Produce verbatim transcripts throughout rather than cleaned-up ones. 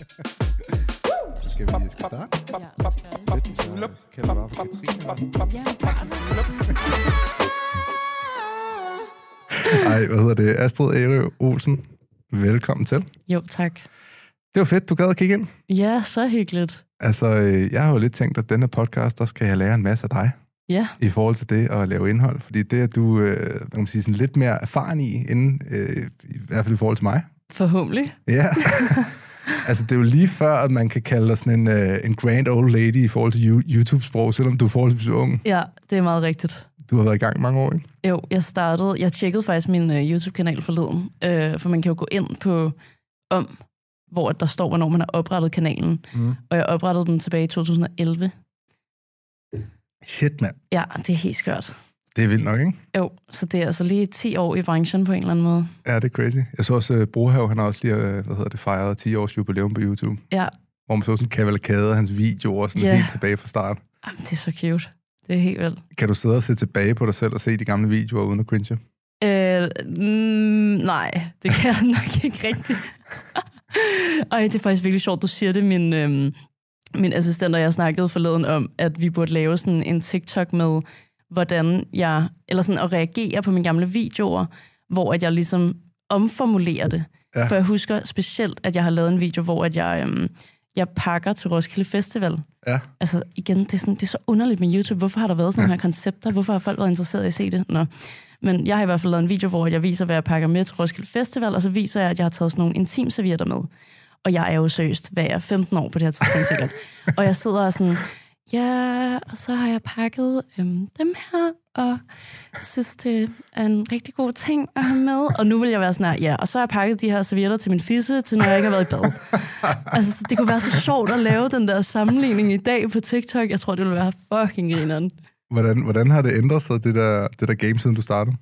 Skal vi skal starte? Ja, det skal jeg. Fedt, så, så kalder jeg bare for Katrine. Ja, bare Ej, hvad hedder det? Astrid Ærø Olsen, velkommen til. Jo, tak. Det var fedt, du gad at kigge ind. Ja, så hyggeligt. Altså, jeg har jo lidt tænkt, at denne podcast, der skal jeg lære en masse af dig. Ja. I forhold til det at lave indhold. Fordi det er du, øh, hvad kan man sige, sådan lidt mere erfaren i, end, øh, i hvert fald i forhold til mig. Forhåbentlig. Ja. Altså, det er jo lige før, at man kan kalde dig sådan en, øh, en grand old lady i forhold til YouTube-sprog, selvom du er forholdsvis ung. Ja, det er meget rigtigt. Du har været i gang i mange år, ikke? Jo, jeg startede, jeg tjekkede faktisk min uh, YouTube-kanal forleden, øh, for man kan jo gå ind på om, hvor der står, hvornår man har oprettet kanalen. Mm. Og jeg oprettede den tilbage i to tusind og elleve. Shit, mand. Ja, det er helt skørt. Det er vildt nok, ikke? Jo, så det er altså lige ti år i branchen på en eller anden måde. Ja, det er crazy. Jeg så også, uh, Brohave, han har også lige, uh, hvad hedder det, fejret ti års jubilæum på YouTube. Ja. Hvor man så sådan en kavalkade af hans videoer, sådan yeah. helt tilbage fra start. Jamen, det er så cute. Det er helt vildt. Kan du sidde og se tilbage på dig selv og se de gamle videoer uden at cringe? Øh, mm, nej, det kan jeg nok ikke rigtigt. Ej, det er faktisk virkelig sjovt, du siger det. Min, øhm, min assistent og jeg snakkede forleden om, at vi burde lave sådan en TikTok med, hvordan jeg, eller sådan at reagere på mine gamle videoer, hvor at jeg ligesom omformulerer det. Ja. For jeg husker specielt, at jeg har lavet en video, hvor at jeg, øhm, jeg pakker til Roskilde Festival. Ja. Altså igen, det er, sådan, det er så underligt med YouTube. Hvorfor har der været sådan nogle her koncepter? Hvorfor har folk været interesseret i at se det? Nå. Men jeg har i hvert fald lavet en video, hvor jeg viser, hvad jeg pakker med til Roskilde Festival, og så viser jeg, at jeg har taget sådan nogle intimservietter med. Og jeg er jo seriøst, hvad er jeg, femten år på det her tidspunkt sikkert. Og jeg sidder og sådan, ja, og så har jeg pakket øhm, dem her, og synes, det er en rigtig god ting at have med. Og nu vil jeg være sådan her, ja, og så har jeg pakket de her servietter til min fisse, til når jeg ikke har været i bad. Altså, det kunne være så sjovt at lave den der sammenligning i dag på TikTok. Jeg tror, det ville være fucking grineren. Hvordan, hvordan har det ændret sig, det der, det der game, siden du startede?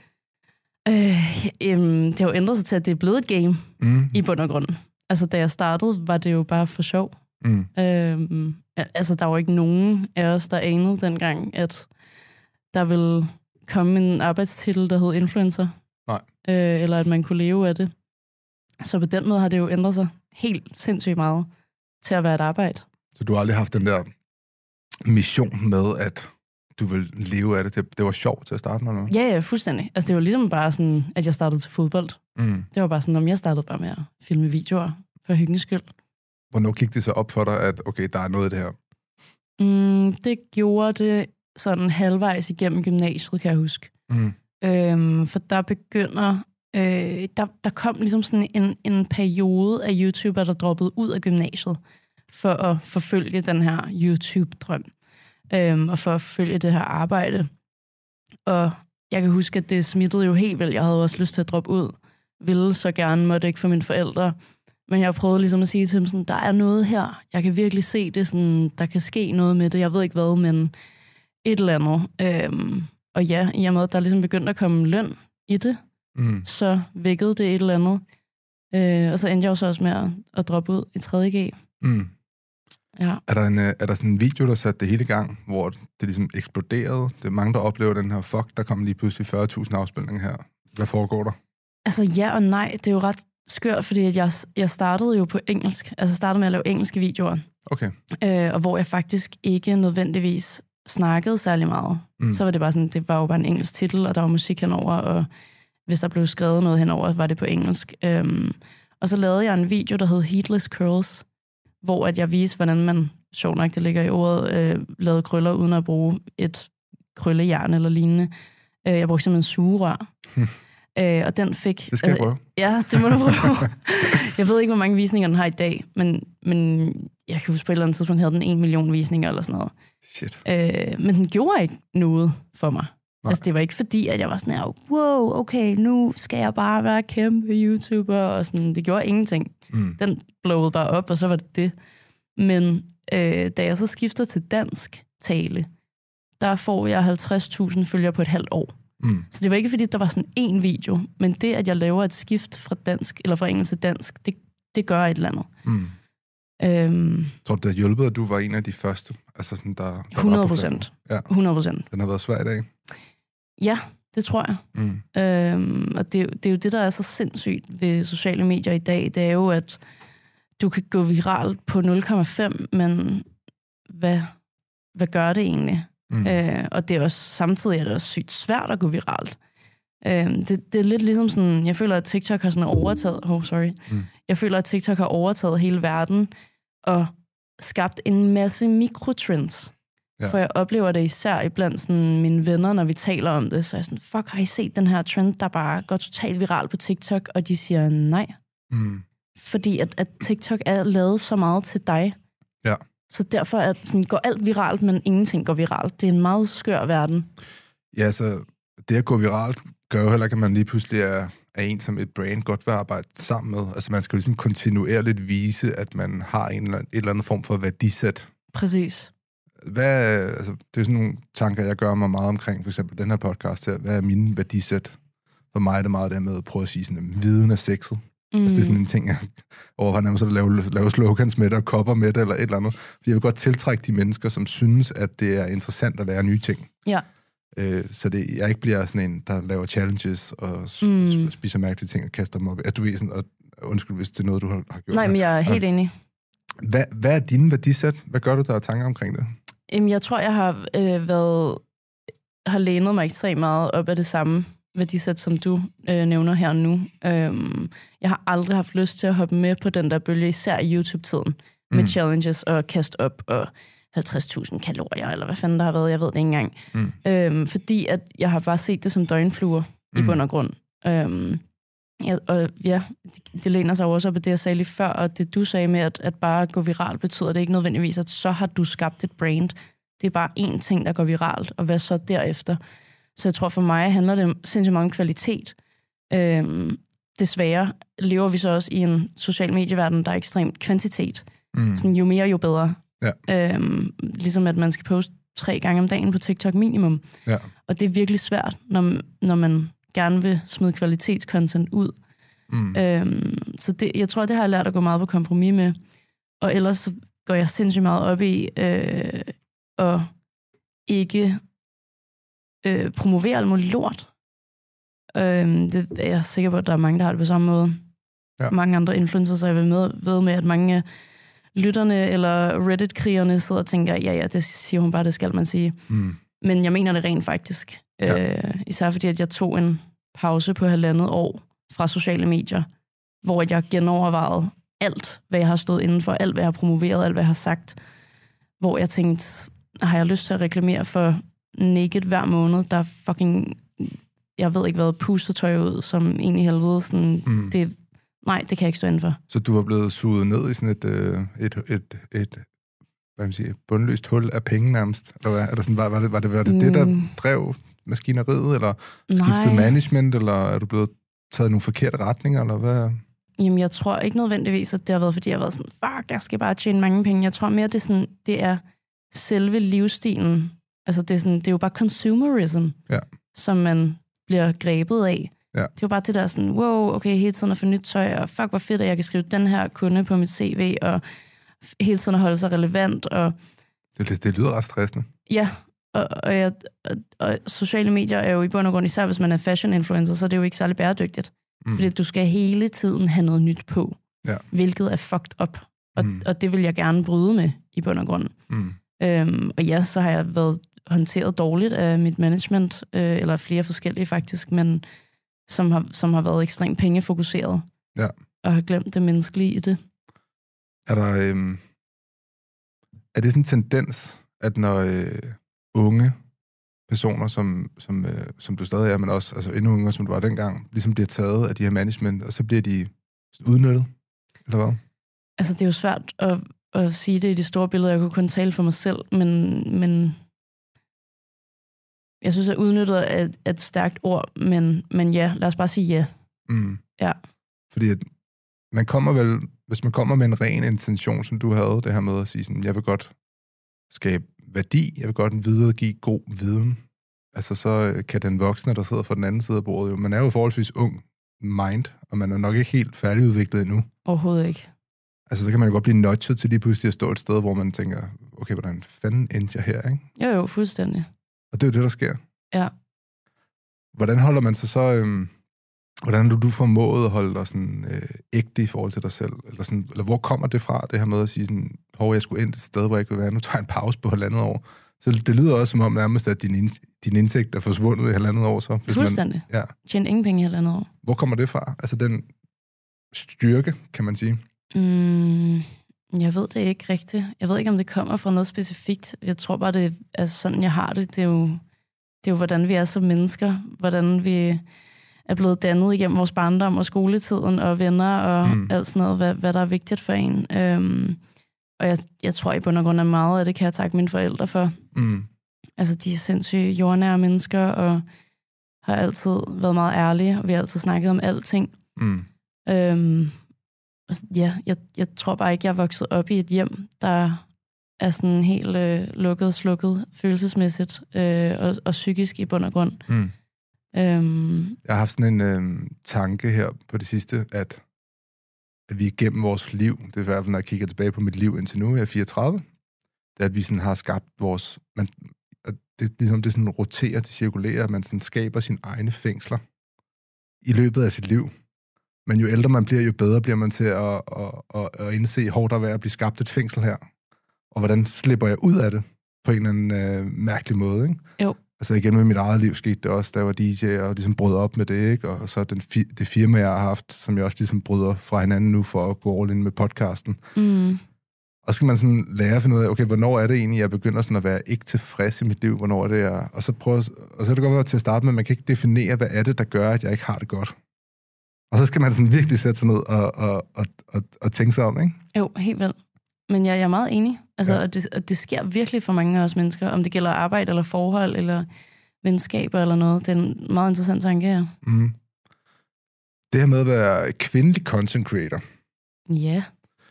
Øh, øhm, det har jo ændret sig til, at det er blevet et game, mm. i bund og grund. Altså, da jeg startede, var det jo bare for sjov. Mm. Øhm, altså, der var ikke nogen af os, der anede dengang, at der ville komme en arbejdstitel, der hed influencer. Nej. Øh, eller at man kunne leve af det. Så på den måde har det jo ændret sig helt sindssygt meget til at være et arbejde. Så du har aldrig haft den der mission med, at du vil leve af det? Det, det var sjovt til at starte med noget? Ja, ja, fuldstændig. Altså, det var ligesom bare sådan, at jeg startede til fodbold. Mm. Det var bare sådan, om jeg startede bare med at filme videoer for hyggens skyld. Hvornår gik det så op for dig, at okay, der er noget af det her? Mm, det gjorde det sådan halvvejs igennem gymnasiet, kan jeg huske. Mm. Øhm, for der begynder... Øh, der, der kom ligesom sådan en, en periode af YouTuber, der droppede ud af gymnasiet for at forfølge den her YouTube-drøm. Øhm, og for at følge det her arbejde. Og jeg kan huske, at det smittede jo helt vildt. Jeg havde også lyst til at droppe ud. Ville så gerne, måtte ikke for mine forældre. Men jeg prøvede ligesom at sige til dem sådan, der er noget her. Jeg kan virkelig se det, sådan, der kan ske noget med det. Jeg ved ikke hvad, men et eller andet. Øhm, og ja, i og med, at der ligesom begyndte at komme løn i det, mm. så vækkede det et eller andet. Øh, og så endte jeg også også med at, at droppe ud i tredje G. Mm. Ja. Er der, en, er der sådan en video, der satte det hele i gang, hvor det ligesom eksploderede? Det er mange, der oplever den her, fuck, der kommer lige pludselig fyrre tusind afspilninger her. Hvad foregår der? Altså ja og nej, det er jo ret skørt, fordi jeg, jeg startede jo på engelsk. Altså startede med at lave engelske videoer. Okay. Øh, og hvor jeg faktisk ikke nødvendigvis snakkede særlig meget. Mm. Så var det bare sådan, det var jo bare en engelsk titel, og der var musik henover, og hvis der blev skrevet noget henover, var det på engelsk. Øhm, og så lavede jeg en video, der hed Heatless Curls, hvor at jeg viste, hvordan man, sjovt nok, det ligger i ordet, øh, lavede krøller uden at bruge et krøllejern eller lignende. Øh, jeg brugte simpelthen sugerør. øh, og den fik... Det skal altså, jeg prøve. Ja, det må du prøve. Jeg ved ikke, hvor mange visninger den har i dag, men, men jeg kan huske, på et eller andet tidspunkt havde den en million visninger eller sådan noget. Shit. Øh, men den gjorde ikke noget for mig. Nej. Altså, det var ikke fordi, at jeg var sådan her, wow, okay, nu skal jeg bare være kæmpe YouTuber, og sådan, det gjorde ingenting. Mm. Den blowede bare op, og så var det det. Men øh, da jeg så skifter til dansk tale, der får jeg halvtreds tusind følgere på et halvt år. Mm. Så det var ikke fordi, der var sådan én video, men det, at jeg laver et skift fra dansk, eller fra engelsk til dansk, det, det gør et eller andet. Mm. Øhm, Tror du, det har hjulpet, at du var en af de første? Altså sådan, der, der hundrede procent. Ja. hundrede procent. Den har været svær i dag? Ja, det tror jeg. Mm. Øhm, og det, det er jo det, der er så sindssygt ved sociale medier i dag. Det er jo, at du kan gå viralt på nul komma fem, men hvad, hvad gør det egentlig? Mm. Øh, og det er også, samtidig er det også sygt svært at gå viralt. Øh, det, det er lidt ligesom sådan, jeg føler, at TikTok har sådan overtaget, oh sorry, mm. jeg føler, at TikTok har overtaget hele verden og skabt en masse mikrotrends. Ja. For jeg oplever det især iblandt sådan mine venner, når vi taler om det, så er jeg sådan, fuck, har I set den her trend, der bare går totalt viralt på TikTok? Og de siger nej. Mm. Fordi at, at TikTok er lavet så meget til dig. Ja. Så derfor at, sådan, går alt viralt, men ingenting går viralt. Det er en meget skør verden. Ja, så det at gå viralt gør jo heller ikke, at man lige pludselig er, er en, som et brand godt vil arbejde sammen med. Altså man skal jo ligesom kontinuerligt vise, at man har en eller anden, et eller andet form for værdisæt. Præcis. Hvad, altså, det er sådan nogle tanker, jeg gør mig meget omkring, for eksempel den her podcast her. Hvad er mine værdisæt? For mig er det meget det med at prøve at sige sådan, at viden er sexet. Mm. Altså, det er sådan en ting, jeg overvejer nærmest at lave, lave slogans med det, og kopper med det, eller et eller andet. Fordi jeg vil godt tiltrække de mennesker, som synes, at det er interessant at lære nye ting. Ja. Øh, så det, jeg ikke bliver sådan en, der laver challenges, og mm. spiser mærkelige ting, og kaster dem op. Altså, du ved sådan, og undskyld, hvis det er noget, du har, har gjort. Nej, men jeg er helt og, enig. Hvad, hvad er dine værdisæt? Hvad gør du, der er tanker omkring det? Jamen, jeg tror, jeg har øh, været, har lænet mig ekstremt meget op af det samme værdisæt, som du øh, nævner her nu. Øhm, jeg har aldrig haft lyst til at hoppe med på den der bølge, især i YouTube-tiden, mm. med challenges og kast op og halvtreds tusind kalorier, eller hvad fanden der har været, jeg ved det ikke engang. Mm. Øhm, fordi at jeg har bare set det som døgnfluer mm. i bund og grund. Øhm, ja, og ja, det, det læner sig også op af det, jeg sagde lige før, og det du sagde med, at, at bare gå viralt, betyder det ikke nødvendigvis, at så har du skabt et brand. Det er bare én ting, der går viralt, og hvad så derefter? Så jeg tror, for mig handler det sindssygt meget om kvalitet. Øhm, desværre lever vi så også i en social medieverden, der er ekstremt kvantitet. Mm. Sådan, jo mere, jo bedre. Ja. Øhm, ligesom at man skal poste tre gange om dagen på TikTok minimum. Ja. Og det er virkelig svært, når, når man gerne vil smide kvalitetscontent ud. Mm. Øhm, så det, jeg tror, det har jeg lært at gå meget på kompromis med. Og ellers så går jeg sindssygt meget op i øh, at ikke øh, promovere alt muligt lort. Øhm, det er jeg sikker på, at der er mange, der har det på samme måde. Ja. Mange andre influencers, så jeg vil med, ved med, at mange lytterne eller Reddit-krigerne sidder og tænker, ja, ja, det siger hun bare, det skal man sige. Mm. Men jeg mener det rent faktisk. Ja. Øh, især fordi, at jeg tog en pause på halvandet år fra sociale medier, hvor jeg genovervejede alt, hvad jeg har stået inden for, alt, hvad jeg har promoveret, alt, hvad jeg har sagt. Hvor jeg tænkte, har jeg lyst til at reklamere for Naked hver måned, der fucking, jeg ved ikke hvad, pustet tøj ud, som egentlig helvede, sådan, mm. det, nej, det kan jeg ikke stå inden for. Så du var blevet suget ned i sådan et, et, et, et, et hvad man siger, bundløst hul af penge nærmest? Eller hvad? Eller sådan, var, var det var det, var det, mm. det, der drev maskineriet, eller skiftede management, eller er du blevet taget nogle forkerte retninger, eller hvad? Jamen, jeg tror ikke nødvendigvis, at det har været, fordi jeg har været sådan, fuck, jeg skal bare tjene mange penge. Jeg tror mere, det er, sådan, det er selve livsstilen. Altså, det er, sådan, det er jo bare consumerism, ja. Som man bliver grebet af. Ja. Det er jo bare det der sådan, wow, okay, hele tiden at få nyt tøj, og fuck, hvor fedt, at jeg kan skrive den her kunde på mit C V, og hele tiden at holde sig relevant. Og det, det, det lyder ret stressende. Ja, og, og, jeg, og, og sociale medier er jo i bund og grund, især hvis man er fashion influencer, så er det jo ikke særlig bæredygtigt. Mm. Fordi du skal hele tiden have noget nyt på, ja. Hvilket er fucked up. Og, mm. og det vil jeg gerne bryde med i bund og grund. Mm. Øhm, og ja, så har jeg været håndteret dårligt af mit management, øh, eller flere forskellige faktisk, men som har, som har været ekstremt pengefokuseret, ja. Og har glemt det menneskelige i det. Er der øhm, er det sådan en tendens, at når øh, unge personer, som, som, øh, som du stadig er, men også altså endnu yngre, som du var dengang, ligesom bliver taget af de her management, og så bliver de udnyttet, eller hvad? Altså, det er jo svært at, at sige det i det store billede. Jeg kunne kun tale for mig selv, men, men jeg synes, at udnyttet er et, et stærkt ord, men, men ja, lad os bare sige ja. Mm. Ja. Fordi at man kommer vel, hvis man kommer med en ren intention, som du havde, det her med at sige sådan, jeg vil godt skabe værdi, jeg vil godt videregive god viden, altså så kan den voksne, der sidder for den anden side af bordet, jo, man er jo forholdsvis ung mind, og man er nok ikke helt færdigudviklet endnu. Overhovedet ikke. Altså, så kan man jo godt blive nudget til lige pludselig at stå et sted, hvor man tænker, okay, hvordan fanden endte jeg her, ikke? Jo, jo, fuldstændig. Og det er jo det, der sker. Ja. Hvordan holder man sig så, øhm, Hvordan har du formået at holde dig sådan øh, ægte i forhold til dig selv? Eller, sådan, eller hvor kommer det fra, det her med at sige sådan, hov, jeg skulle ind et sted, hvor jeg ikke vil være, nu tager jeg en pause på halvandet år. Så det lyder også som om nærmest, at din, din indtægt er forsvundet i halvandet år. Så, hvis Fuldstændig. Man, ja. Tjene ingen penge i halvandet år. Hvor kommer det fra? Altså den styrke, kan man sige? Mm, jeg ved det ikke rigtigt. Jeg ved ikke, om det kommer fra noget specifikt. Jeg tror bare, det er sådan, jeg har det. Det er jo, det er jo hvordan vi er som mennesker. Hvordan vi er blevet dannet igennem vores barndom og skoletiden og venner og mm. alt sådan noget, hvad, hvad der er vigtigt for en. Øhm, og jeg, jeg tror i bund og grund af meget af det, kan jeg takke mine forældre for. Mm. Altså, de er sindssyge jordnære mennesker og har altid været meget ærlige, og vi har altid snakket om alting. Mm. Øhm, ja, jeg, jeg tror bare ikke, jeg er vokset op i et hjem, der er sådan helt øh, lukket og slukket følelsesmæssigt øh, og, og psykisk i bund og grund. Mm. Øhm, jeg har haft sådan en øh, tanke her på det sidste, at, at vi igennem vores liv, det er i hvert fald, når jeg kigger tilbage på mit liv indtil nu, jeg er fireogtredive, det er, at vi sådan har skabt vores... Man, det, ligesom det sådan roterer, det cirkulerer, man sådan skaber sine egne fængsler i løbet af sit liv. Men jo ældre man bliver, jo bedre bliver man til at, at, at, at indse, hvor der er ved at blive skabt et fængsel her. Og hvordan slipper jeg ud af det på en eller anden øh, mærkelig måde, ikke? Jo. Altså igen med mit eget liv skete det også, da jeg var D J, og ligesom brød op med det, ikke? Og så den fi- det firma, jeg har haft, som jeg også ligesom bryder fra hinanden nu for at gå all in med podcasten. Mm. Og så skal man sådan lære at finde ud af, okay, hvornår er det egentlig, jeg begynder sådan at være ikke tilfreds i mit liv, hvornår er det, jeg... Og så, prøver, og så er det godt være til at starte med, at man kan ikke definere, hvad er det, der gør, at jeg ikke har det godt. Og så skal man sådan virkelig sætte sig ned og, og, og, og, og tænke sig om, ikke? Jo, helt vel. Men jeg, jeg er meget enig. Altså, ja. og det, og det sker virkelig for mange af os mennesker, om det gælder arbejde eller forhold eller venskaber eller noget. Det er en meget interessant tanke her. Mm. Det her med at være kvindelig content creator. Ja.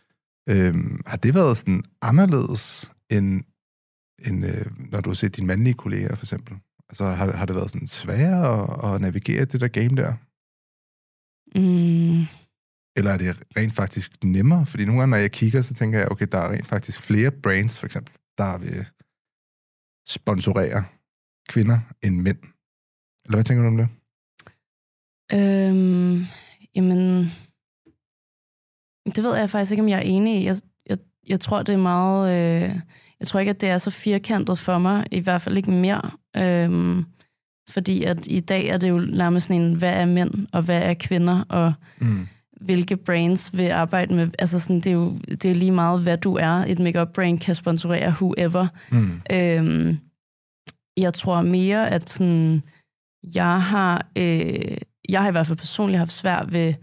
Øhm, har det været sådan anderledes end, end øh, når du har set dine mandlige kolleger, for eksempel? Altså, har, har det været sådan sværere at, at navigere det der game der? Mm. Eller er det rent faktisk nemmere? Fordi nogle gange, når jeg kigger, så tænker jeg, okay, der er rent faktisk flere brands, for eksempel, der vil sponsorere kvinder end mænd. Eller hvad tænker du om det? Øhm, jamen, det ved jeg faktisk ikke, om jeg er enig i. Jeg, jeg, jeg tror, det er meget... Øh, jeg tror ikke, at det er så firkantet for mig. I hvert fald ikke mere. Øhm, fordi at i dag er det jo nærmest sådan en, hvad er mænd, og hvad er kvinder, og mm. hvilke brands vil arbejde med. Altså sådan, det er jo det er lige meget, hvad du er. Et make-up brand kan sponsorere whoever. Mm. Øhm, jeg tror mere, at sådan, jeg har... Øh, jeg har i hvert fald personligt haft svært ved...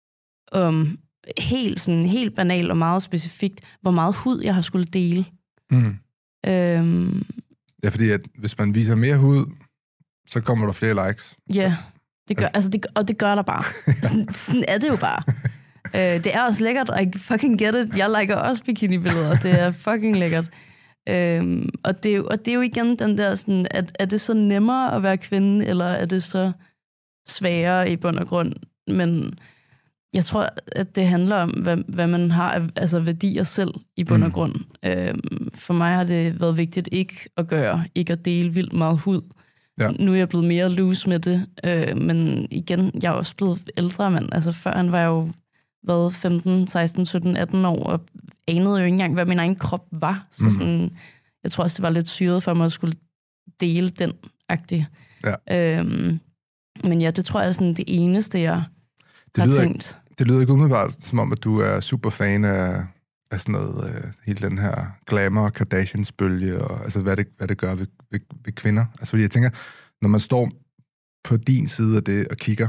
Um, helt, sådan, helt banalt og meget specifikt, hvor meget hud jeg har skulle dele. Mm. Øhm, ja, fordi at hvis man viser mere hud, så kommer der flere likes. Ja, det gør, altså, altså det, og det gør der bare. sådan, sådan er det jo bare. øh, det er også lækkert, I fucking get it. Jeg liker også bikini-billeder, det er fucking lækkert. Øhm, og, det er jo, og det er jo igen den der, sådan, at er det så nemmere at være kvinde, eller er det så sværere i bund og grund? Men jeg tror, at det handler om, hvad, hvad man har, altså værdier selv i bund og grund. Mm. Øhm, for mig har det været vigtigt ikke at gøre, ikke at dele vildt meget hud. Ja. Nu er jeg blevet mere loose med det, øh, men igen, jeg er også blevet ældre, men altså førhen var jeg jo været femten, seksten, sytten, atten år, og anede jo ikke engang, hvad min egen krop var. Så sådan, jeg tror også, det var lidt syret for mig at skulle dele den-agtigt. Ja. Øhm, men ja, det tror jeg er sådan det eneste, jeg det har lyder tænkt. Ikke, det lyder ikke umiddelbart, som om, at du er super fan af, af sådan noget, øh, hele den her glamour, Kardashians-bølge, og altså, hvad det, hvad det gør ved, ved, ved kvinder. Altså, fordi jeg tænker, når man står på din side af det og kigger,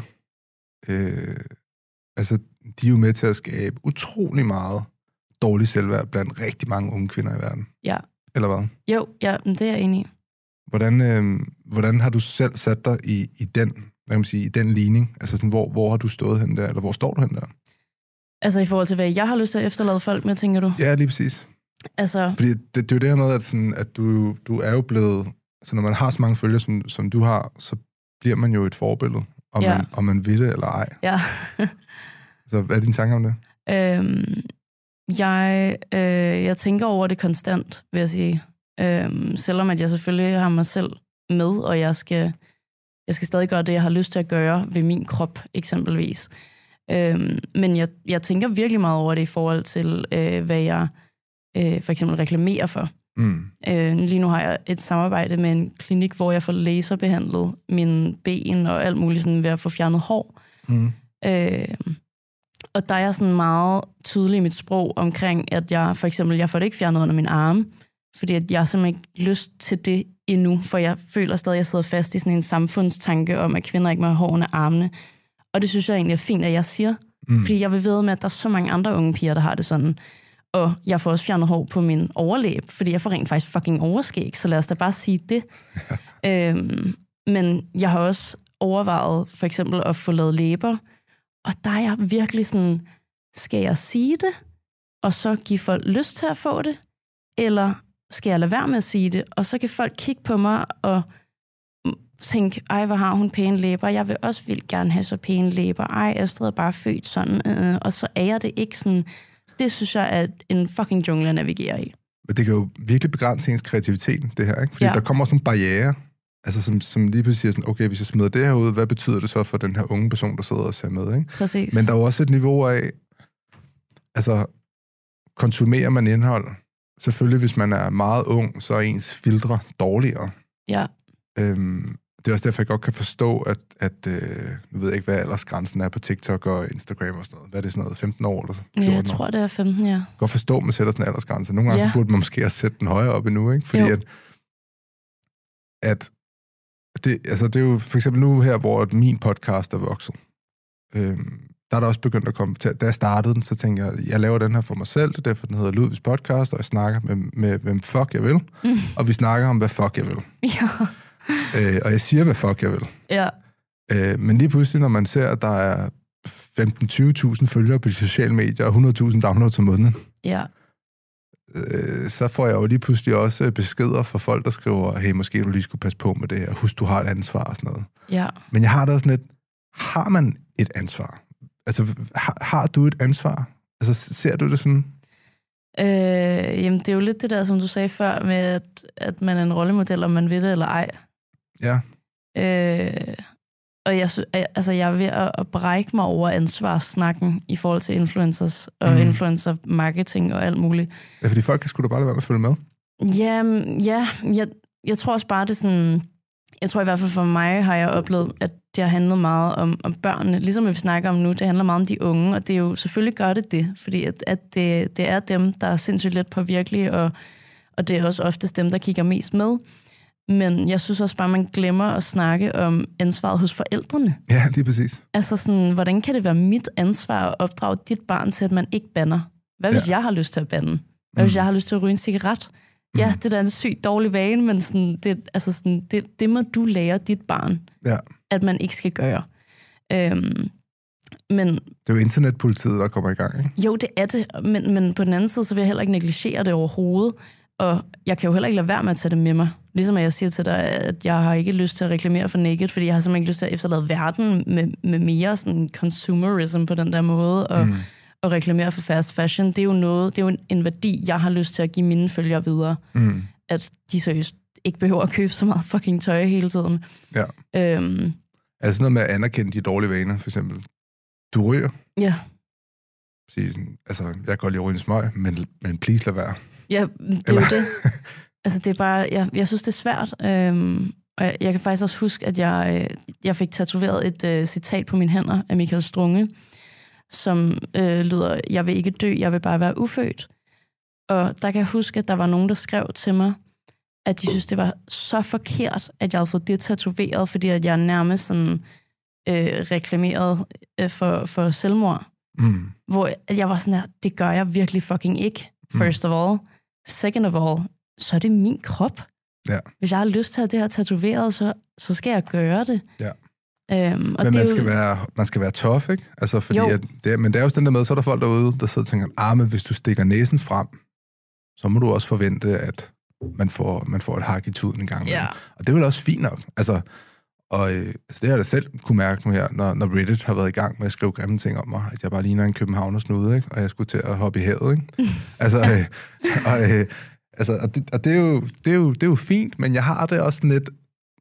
øh, altså, de er jo med til at skabe utrolig meget dårlig selvværd blandt rigtig mange unge kvinder i verden. Ja. Eller hvad? Jo, ja, det er jeg enig i. Hvordan, øh, hvordan har du selv sat dig i, i den, hvad kan man sige, i den ligning? Altså sådan, hvor, hvor har du stået hen der, eller hvor står du hen der? Altså i forhold til, hvad jeg har lyst til at efterlade folk med, tænker du? Ja, lige præcis. Altså... Fordi det, det er jo det her med, at, sådan, at du, du er jo blevet... Så når man har så mange følgere, som, som du har, så bliver man jo et forbillede, om, ja. man, om man vil det eller ej. Ja. Så hvad er din tanke om det? Øhm, jeg, øh, jeg tænker over det konstant, vil jeg sige. Øhm, selvom at jeg selvfølgelig har mig selv med, og jeg skal Jeg skal stadig gøre det, jeg har lyst til at gøre ved min krop, eksempelvis. Øhm, men jeg, jeg tænker virkelig meget over det i forhold til, øh, hvad jeg øh, for eksempel reklamerer for. Mm. Øh, lige nu har jeg et samarbejde med en klinik, hvor jeg får laserbehandlet mine ben og alt muligt sådan ved at få fjernet hår. Mm. Øh, og der er jeg sådan meget tydelig i mit sprog omkring, at jeg for eksempel, jeg får det ikke fjernet under min arme, fordi at jeg har simpelthen ikke lyst til det endnu, for jeg føler stadig, at jeg sidder fast i sådan en samfundstanke om, at kvinder ikke må have hår under armene. Og det synes jeg egentlig er fint, at jeg siger, mm. fordi jeg vil vide med, at der er så mange andre unge piger, der har det sådan. Og jeg får også fjernet hår på min overlæb, fordi jeg får rent faktisk fucking overskæg, så lad os da bare sige det. øhm, men jeg har også overvejet for eksempel at få lavet læber, og der er jeg virkelig sådan, skal jeg sige det, og så give folk lyst til at få det, eller skal jeg lade være med at sige det, og så kan folk kigge på mig og tænke, ej, hvor har hun pæne læber, jeg vil også vildt gerne have så pæne læber, ej, Astrid er bare født sådan, øh, og så er jeg det ikke sådan. Det synes jeg er en fucking jungle at navigere i. Men det kan jo virkelig begrænse ens kreativitet, det her, ikke? Fordi ja. Der kommer også nogle barrierer, altså som, som lige pludselig siger sådan, okay, hvis jeg smider det her ud, hvad betyder det så for den her unge person, der sidder og ser med, ikke? Præcis. Men der er jo også et niveau af, altså, konsumerer man indhold, selvfølgelig hvis man er meget ung, så er ens filtre dårligere. Ja. Øhm, det er også derfor, jeg godt kan forstå, at, at øh, nu ved jeg ikke, hvad aldersgrænsen er på TikTok og Instagram og sådan noget. Hvad er det sådan noget? femten år eller fjorten år? Ja, jeg tror, det er femten, ja. Godt forstå, at man sætter sådan en aldersgrænse. Nogle gange ja. så burde man måske også sætte den højere op endnu, ikke? Fordi at, at det, altså det er jo for eksempel nu her, hvor min podcast er vokset. Øhm, der er der også begyndt at komme til. Da jeg startede den, så tænkte jeg, jeg laver den her for mig selv. Det er derfor, den hedder Ludvigs Podcast, og jeg snakker med, med hvem fuck jeg vil. Mm. Og vi snakker om, hvad fuck jeg vil. Ja. Øh, og jeg siger, hvad fuck jeg vil. Ja. Øh, men lige pludselig, når man ser, at der er femten til tyve tusind følgere på de sociale medier, og hundrede tusind downloads om måneden, ja. øh, så får jeg jo lige pludselig også beskeder fra folk, der skriver, hey, måske du lige skulle passe på med det her. Husk, du har et ansvar og sådan noget. Ja. Men jeg har da sådan et, har man et ansvar? Altså, har, har du et ansvar? Altså, ser du det sådan? Øh, jamen, det er jo lidt det der, som du sagde før, med at, at man er en rollemodel, om man ved det eller ej. Ja. Øh, og jeg, altså, jeg er ved at, at brække mig over ansvarssnakken i forhold til influencers og mm. influencer marketing og alt muligt. Ja, fordi folk kan sgu da bare lade være med at følge med. Jamen, ja, jeg, jeg tror også bare, det er sådan... Jeg tror i hvert fald for mig har jeg oplevet, at det har handlet meget om, om børnene. Ligesom vi snakker om nu, det handler meget om de unge, og det er jo selvfølgelig gør det det, fordi at, at det, det er dem, der er sindssygt let påvirkelige, og, og det er også oftest dem, der kigger mest med. Men jeg synes også bare, man glemmer at snakke om ansvaret hos forældrene. Ja, lige præcis. Altså sådan, hvordan kan det være mit ansvar at opdrage dit barn til, at man ikke bander? Hvad hvis ja. jeg har lyst til at bande? Hvad hvis mm. jeg har lyst til at ryge en cigaret? Ja, det er da en sygt dårlig vane, men sådan, det, altså sådan, det, det må du lære dit barn, ja. at man ikke skal gøre. Øhm, men, det er jo internetpolitiet, der kommer i gang, ikke? Jo, det er det, men, men på den anden side, så vil jeg heller ikke negligere det overhovedet, og jeg kan jo heller ikke lade være med at tage det med mig. Ligesom at jeg siger til dig, at jeg har ikke lyst til at reklamere for Naked, fordi jeg har simpelthen ikke lyst til at efterlade verden med, med mere sådan consumerism på den der måde, og mm. at reklamere for fast fashion, det er jo noget, det er jo en, en værdi, jeg har lyst til at give mine følgere videre. Mm. At de seriøst ikke behøver at købe så meget fucking tøj hele tiden. Ja. Øhm, er det sådan noget med at anerkende de dårlige vaner, for eksempel? Du ryger? Ja. Sige sådan, altså, jeg kan godt lide at ryge en smøg, men, men please lad være. Ja, det er jo det. Altså, det er bare, jeg, jeg synes, det er svært. Øhm, og jeg, jeg kan faktisk også huske, at jeg, jeg fik tatoveret et uh, citat på mine hænder af Michael Strunge, som øh, lyder, jeg vil ikke dø, jeg vil bare være ufødt. Og der kan jeg huske, at der var nogen, der skrev til mig, at de synes, det var så forkert, at jeg havde fået det tatoveret, fordi at jeg nærmest sådan, øh, reklameret øh, for, for selvmord. Mm. Hvor jeg var sådan her, det gør jeg virkelig fucking ikke, first mm. of all. Second of all, så er det min krop. Ja. Hvis jeg har lyst til at have det her tatoveret, så, så skal jeg gøre det. Ja. Øhm, og men det man, jo... skal være, man skal være tough, ikke? Altså, fordi at det, men det er jo sådan der med, så er der folk derude, der sidder og tænker, ah, men hvis du stikker næsen frem, så må du også forvente, at man får, man får et hak i tuden en gang. Ja. Og det er vel også fint nok. Altså, og øh, altså, det har jeg da selv kunne mærke nu her, når, når Reddit har været i gang med at skrive grimme ting om mig, at jeg bare ligner en københavnersnude, ikke? Og jeg skulle til at hoppe i havet, ikke? altså, øh, og, øh, altså, og, det, og det, er jo, det, er jo, det er jo fint, men jeg har det også lidt,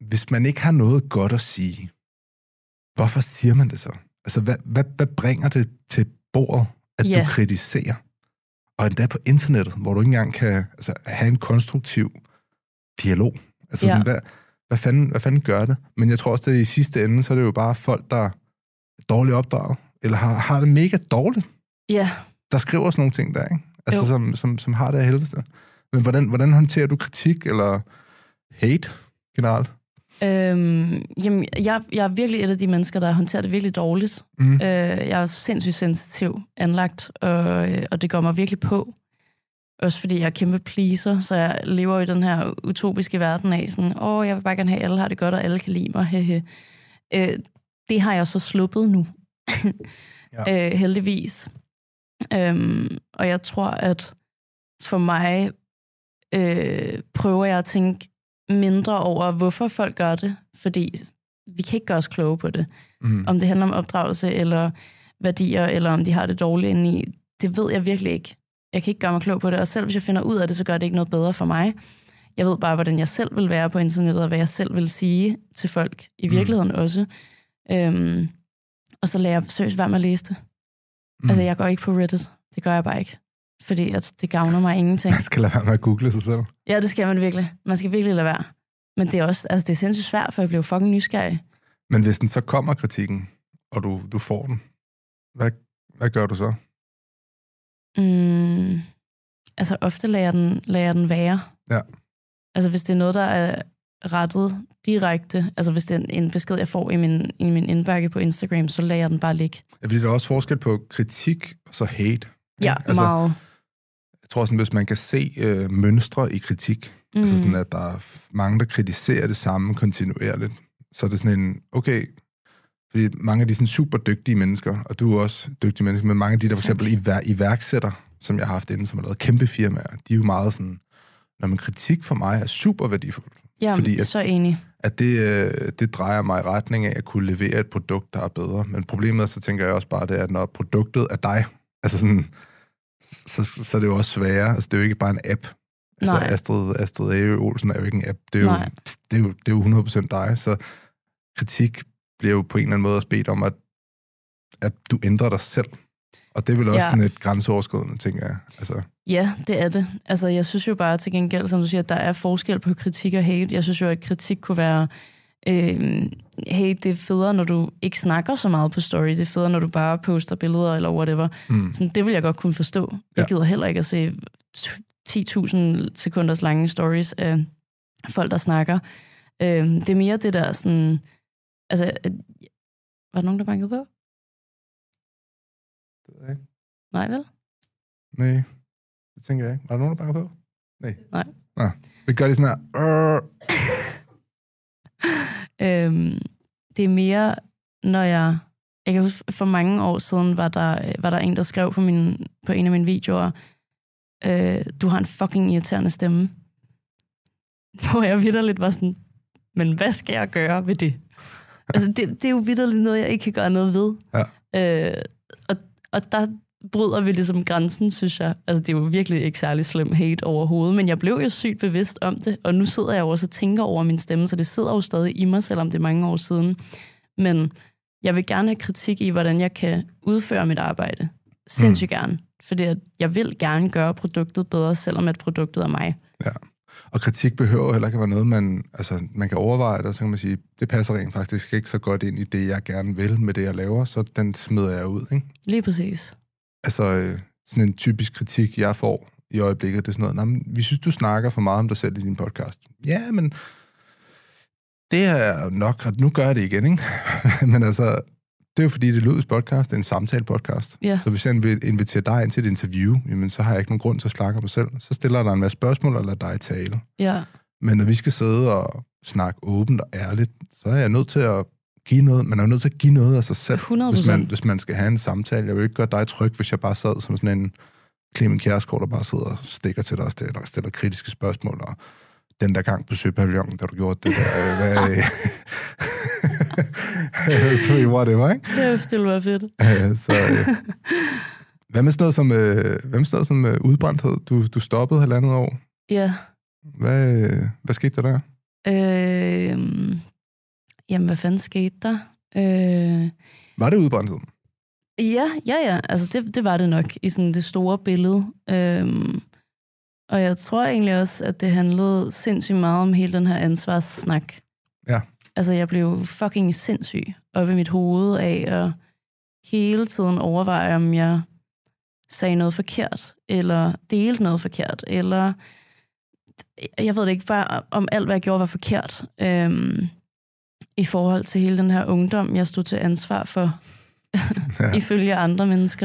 hvis man ikke har noget godt at sige, hvorfor siger man det så? Altså, hvad, hvad, hvad bringer det til bordet, at yeah. du kritiserer? Og endda på internettet, hvor du ikke engang kan altså, have en konstruktiv dialog. Altså, yeah. sådan, hvad, hvad, fanden, hvad fanden gør det? Men jeg tror også, at i sidste ende, så er det jo bare folk, der er dårligt opdraget, eller har, har det mega dårligt. Ja. Yeah. Der skriver sådan nogle ting der, ikke? Altså, som, som, som har det af helvede. Men hvordan, hvordan håndterer du kritik eller hate generelt? Øhm, jamen, jeg, jeg er virkelig et af de mennesker, der håndterer det virkelig dårligt. Mm. Øh, jeg er sindssygt sensitiv anlagt, og, og det går mig virkelig på. Også fordi jeg er kæmpe pleaser, så jeg lever i den her utopiske verden af sådan, åh, jeg vil bare gerne have, at alle har det godt, og alle kan lide mig. Hehe. Øh, det har jeg så sluppet nu. ja. øh, heldigvis. Øhm, og jeg tror, at for mig øh, prøver jeg at tænke mindre over, hvorfor folk gør det, fordi vi kan ikke gøre os kloge på det. Mm. Om det handler om opdragelse, eller værdier, eller om de har det dårligt indeni, det ved jeg virkelig ikke. Jeg kan ikke gøre mig klog på det, og selv hvis jeg finder ud af det, så gør det ikke noget bedre for mig. Jeg ved bare, hvordan jeg selv vil være på internettet, og hvad jeg selv vil sige til folk, i virkeligheden mm. også. Øhm, og så lader jeg seriøst være med at læse det. Mm. Altså, jeg går ikke på Reddit. Det gør jeg bare ikke. Fordi at det gavner mig ingenting. Man skal lade være med at google sig selv. Ja, det skal man virkelig. Man skal virkelig lade være. Men det er også, altså det er sindssygt svært, for jeg bliver fucking nysgerrig. Men hvis den så kommer, kritikken, og du, du får den, hvad, hvad gør du så? Mm, altså ofte lader jeg den, lader jeg den være. Ja. Altså hvis det er noget, der er rettet direkte, altså hvis det er en besked, jeg får i min, i min indbakke på Instagram, så lader jeg den bare ligge. Ja, fordi der er også forskel på kritik og så hate. Ja, altså, meget. Jeg tror sådan, hvis man kan se øh, mønstre i kritik, mm. altså sådan, at der er mange, der kritiserer det samme kontinuerligt, så er det sådan en, okay, fordi mange af de sådan super dygtige mennesker, og du er også dygtig mennesker, men mange af de, der for eksempel ivær- iværksætter, som jeg har haft inde, som har lavet kæmpe firmaer, de er jo meget sådan, når man kritik for mig er super værdifuld. Ja, fordi at, så enig. At det, øh, det drejer mig i retning af at kunne levere et produkt, der er bedre. Men problemet er, så tænker jeg også bare, det er, at når produktet er dig, altså sådan, så, så er det jo også sværere. Altså, det er jo ikke bare en app. Altså, Nej. Astrid, Astrid A. Olsen er jo ikke en app. Det er jo, det er jo, det er jo hundrede procent dig. Så kritik bliver jo på en eller anden måde også bedt om, at, at du ændrer dig selv. Og det er vel også ja. sådan et grænseoverskridende, tænker jeg. Altså. Ja, det er det. Altså, jeg synes jo bare til gengæld, som du siger, at der er forskel på kritik og hate. Jeg synes jo, at kritik kunne være, øh, hey, det er federe, når du ikke snakker så meget på story. Det er federe, når du bare poster billeder eller whatever. Mm. Sådan, det vil jeg godt kunne forstå. Jeg ja. gider heller ikke at se ti tusind sekunders lange stories af folk, der snakker. Øh, det er mere det der sådan... Altså, var der nogen, der bankede på? Nej. Nej, vel? Nej, det tænker jeg ikke. Var der nogen, der banker på? Nej. Nej. Nå, vi gør det sådan her. øhm, det er mere, når jeg... Jeg kan huske, for mange år siden var der, var der en, der skrev på, min, på en af mine videoer, øh, du har en fucking irriterende stemme. Hvor jeg vitterligt var sådan, men hvad skal jeg gøre ved det? Altså, det, det er jo vitterligt noget, jeg ikke kan gøre noget ved. Ja. Øh, og, og der bryder vi ligesom grænsen, synes jeg. Altså, det er jo virkelig ikke særlig slem hate overhovedet, men jeg blev jo sygt bevidst om det, og nu sidder jeg jo også og tænker over min stemme, så det sidder jo stadig i mig, selvom det er mange år siden. Men jeg vil gerne have kritik i, hvordan jeg kan udføre mit arbejde. Sindssygt mm. gerne. Fordi jeg vil gerne gøre produktet bedre, selvom at produktet er mig. Ja. Og kritik behøver heller ikke at være noget, man, altså, man kan overveje det, så kan man sige, det passer rent faktisk ikke så godt ind i det, jeg gerne vil med det, jeg laver, så den smider jeg ud, ikke? Lige præcis. Altså, sådan en typisk kritik, jeg får i øjeblikket, det er sådan noget, nej, vi synes, du snakker for meget om dig selv i din podcast. Ja, men det er nok, og nu gør jeg det igen, ikke? Men altså, det er jo fordi, det lyder podcast, det er en samtale-podcast. Ja. Så hvis jeg vil invitere dig ind til et interview, jamen, så har jeg ikke nogen grund til at snakke om mig selv. Så stiller jeg dig en masse spørgsmål, og lader dig tale. Ja. Men når vi skal sidde og snakke åbent og ærligt, så er jeg nødt til at give noget. Man er nødt til at give noget af sig selv, hvis man, hvis man skal have en samtale. Jeg vil ikke gøre dig tryg, hvis jeg bare sad som sådan en Clement Kjærsgaard, der bare sidder og stikker til dig og stiller, stiller kritiske spørgsmål. Og den der gang på Søpavillonen, da du gjorde det der... hvad, så hvor det var, ikke? Ja, det ville være fedt. Ja, så, øh, hvad med sådan noget som, øh, hvad med sådan noget som øh, udbrændthed? Du, du stoppede halvandet år. Ja. Hvad, hvad skete der der? Øh, jamen, hvad fanden skete der? Øh, var det udbrændthed? Ja, ja, ja. Altså, det, det var det nok i sådan det store billede. Øhm, og jeg tror egentlig også, at det handlede sindssygt meget om hele den her ansvarssnak. Ja. Altså, jeg blev fucking sindssyg op i mit hoved af at hele tiden overveje, om jeg sagde noget forkert, eller delte noget forkert, eller jeg ved det ikke, bare om alt, hvad jeg gjorde, var forkert. Øhm, I forhold til hele den her ungdom, jeg stod til ansvar for, ja. Ifølge andre mennesker.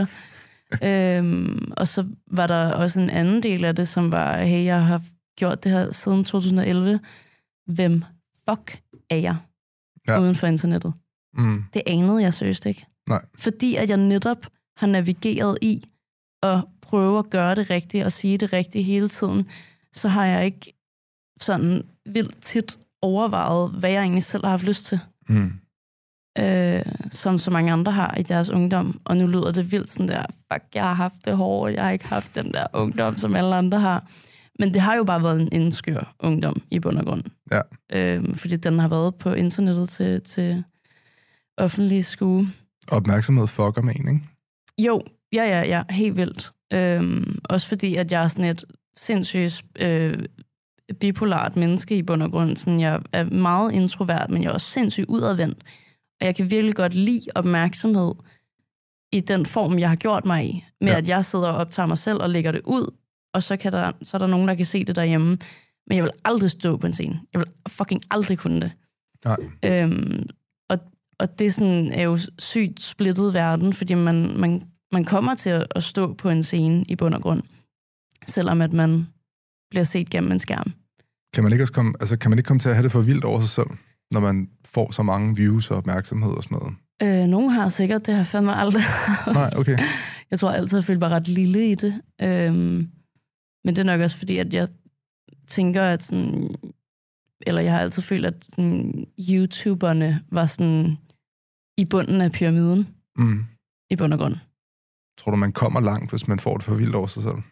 øhm, og så var der også en anden del af det, som var, hey, jeg har gjort det her siden to tusind og elleve. Hvem fuck er jeg ja. Uden for internettet? Mm. Det anede jeg seriøst ikke. Nej. Fordi at jeg netop har navigeret i at prøve at gøre det rigtige og sige det rigtige hele tiden, så har jeg ikke sådan vildt tit overvejet, hvad jeg egentlig selv har haft lyst til. Mm. Øh, som så mange andre har i deres ungdom. Og nu lyder det vildt sådan der, fuck, jeg har haft det hårdt, jeg har ikke haft den der ungdom, som alle andre har. Men det har jo bare været en, en skør ungdom i bund og grund. Ja. Øh, fordi den har været på internettet til, til offentlig skue. Opmærksomhed fucker med en, ikke? Jo, ja, ja, ja, helt vildt. Øh, også fordi, at jeg er sådan et sindssygt øh, bipolart menneske i bund og grund. Sådan, jeg er meget introvert, men jeg er også sindssygt udadvendt. Og jeg kan virkelig godt lide opmærksomhed i den form, jeg har gjort mig i. Med ja. At jeg sidder og optager mig selv og lægger det ud, og så, kan der, så er der nogen, der kan se det derhjemme. Men jeg vil aldrig stå på en scene. Jeg vil fucking aldrig kunne det. Nej. Øhm, og, og det sådan, er jo sygt splittet verden, fordi man, man, man kommer til at, at stå på en scene i bund og grund, selvom at man bliver set gennem en skærm. Kan man ikke også komme, altså, kan man ikke komme til at have det for vildt over sig selv, når man får så mange views og opmærksomhed og sådan noget? Øh, nogen har sikkert, det har jeg fandme aldrig. Nej, okay. Jeg tror altid, jeg føler mig ret lille i det. Øhm, men det er nok også fordi, at jeg tænker, at sådan, eller jeg har altid følt, at sådan, YouTuberne var sådan i bunden af pyramiden. Mm. I bund og grund. Tror du, man kommer langt, hvis man får det for vildt over sig selv?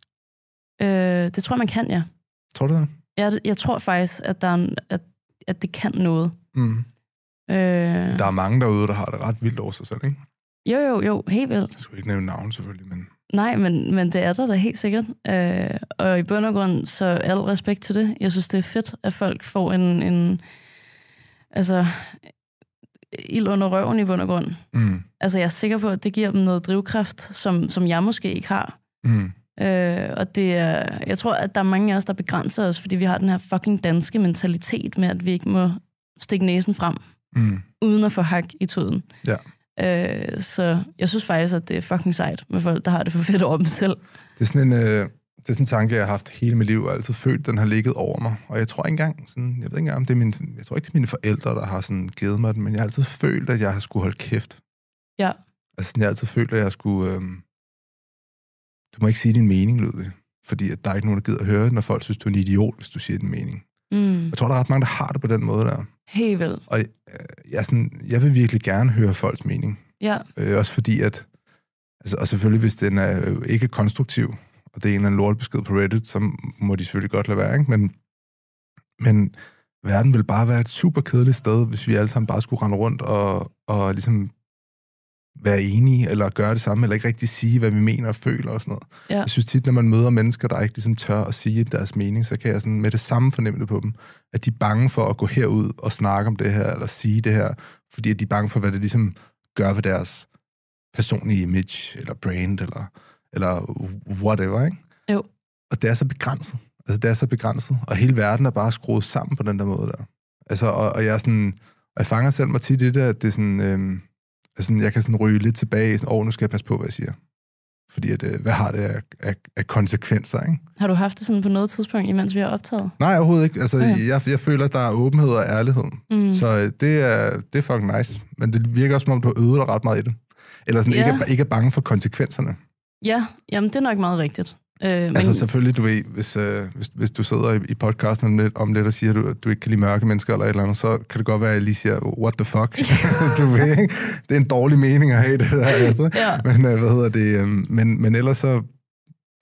Øh, det tror jeg, man kan, ja. Tror du det? Jeg, jeg tror faktisk, at, der er en, at, at det kan noget. Mm. Øh, der er mange derude, der har det ret vildt over sig selv, ikke? Jo, jo, jo, helt vildt. Jeg skulle ikke nævne navn, selvfølgelig, men... Nej, men, men det er der da helt sikkert. Øh, og i bund og grund, så al respekt til det. Jeg synes, det er fedt, at folk får en... en altså, ild under røven i bund og grund. Mm. Altså, jeg er sikker på, at det giver dem noget drivkraft, som, som jeg måske ikke har. Mm. Øh, og det er, jeg tror, at der er mange af os, der begrænser os, fordi vi har den her fucking danske mentalitet med, at vi ikke må stikke næsen frem, mm. uden at få hak i tuden. Ja. Øh, så jeg synes faktisk, at det er fucking sejt med folk, der har det for fedt over dem selv. Det er sådan en, øh, det er sådan en tanke, jeg har haft hele mit liv, og altid følt, den har ligget over mig. Og jeg tror ikke engang, sådan, jeg ved ikke engang, om det er mine, jeg tror ikke, det er mine forældre, der har sådan givet mig den, men jeg har altid følt, at jeg har skulle holde kæft. Ja. Altså, jeg har altid følt, at jeg skulle... Øh, du må ikke sige din mening, Ludvig, fordi at der er ikke nogen, der gider at høre det, når folk synes, du er en idiot, hvis du siger din mening. Mm. Jeg tror, der er ret mange, der har det på den måde der. Helt vildt. Og øh, jeg, sådan, jeg vil virkelig gerne høre folks mening. Ja. Øh, også fordi, at... Altså, og selvfølgelig, hvis den er ikke konstruktiv, og det er en eller anden lortebesked på Reddit, så må de selvfølgelig godt lade være, ikke? Men, men verden vil bare være et super kedeligt sted, hvis vi alle sammen bare skulle rende rundt og, og ligesom være enige, eller gøre det samme, eller ikke rigtig sige, hvad vi mener og føler og sådan noget. Ja. Jeg synes tit, når man møder mennesker, der ikke ligesom tør at sige deres mening, så kan jeg sådan med det samme fornemme det på dem, at de er bange for at gå herud og snakke om det her, eller sige det her, fordi at de er bange for, hvad det ligesom gør ved deres personlige image, eller brand, eller, eller whatever, ikke? Jo. Og det er så begrænset. Altså, det er så begrænset. Og hele verden er bare skruet sammen på den der måde der. Altså, og, og jeg er sådan... Og jeg fanger selv mig tit i det, at det er sådan... Øhm, altså, jeg kan sådan ryge lidt tilbage i sådan, åh, nu skal jeg passe på, hvad jeg siger. Fordi, at, øh, hvad har det af, af, af konsekvenser, ikke? Har du haft det sådan på noget tidspunkt, imens vi har optaget? Nej, overhovedet ikke. Altså, okay. jeg, jeg føler, at der er åbenhed og ærlighed. Mm. Så øh, det, er, det er fucking nice. Men det virker også, som om du har øvet dig ret meget i det. Eller sådan, yeah. ikke, ikke er bange for konsekvenserne. Ja, jamen det er nok meget rigtigt. Øh, altså men... selvfølgelig, du ved, hvis, øh, hvis, hvis du sidder i, i podcasten om lidt, om lidt og siger, at du, du ikke kan lide mørke mennesker eller et eller andet, så kan det godt være, at jeg lige siger, what the fuck? Du ved, ikke? Det er en dårlig mening at have det der. Altså. Ja. Men øh, hvad hedder det? Øh, men, men ellers så,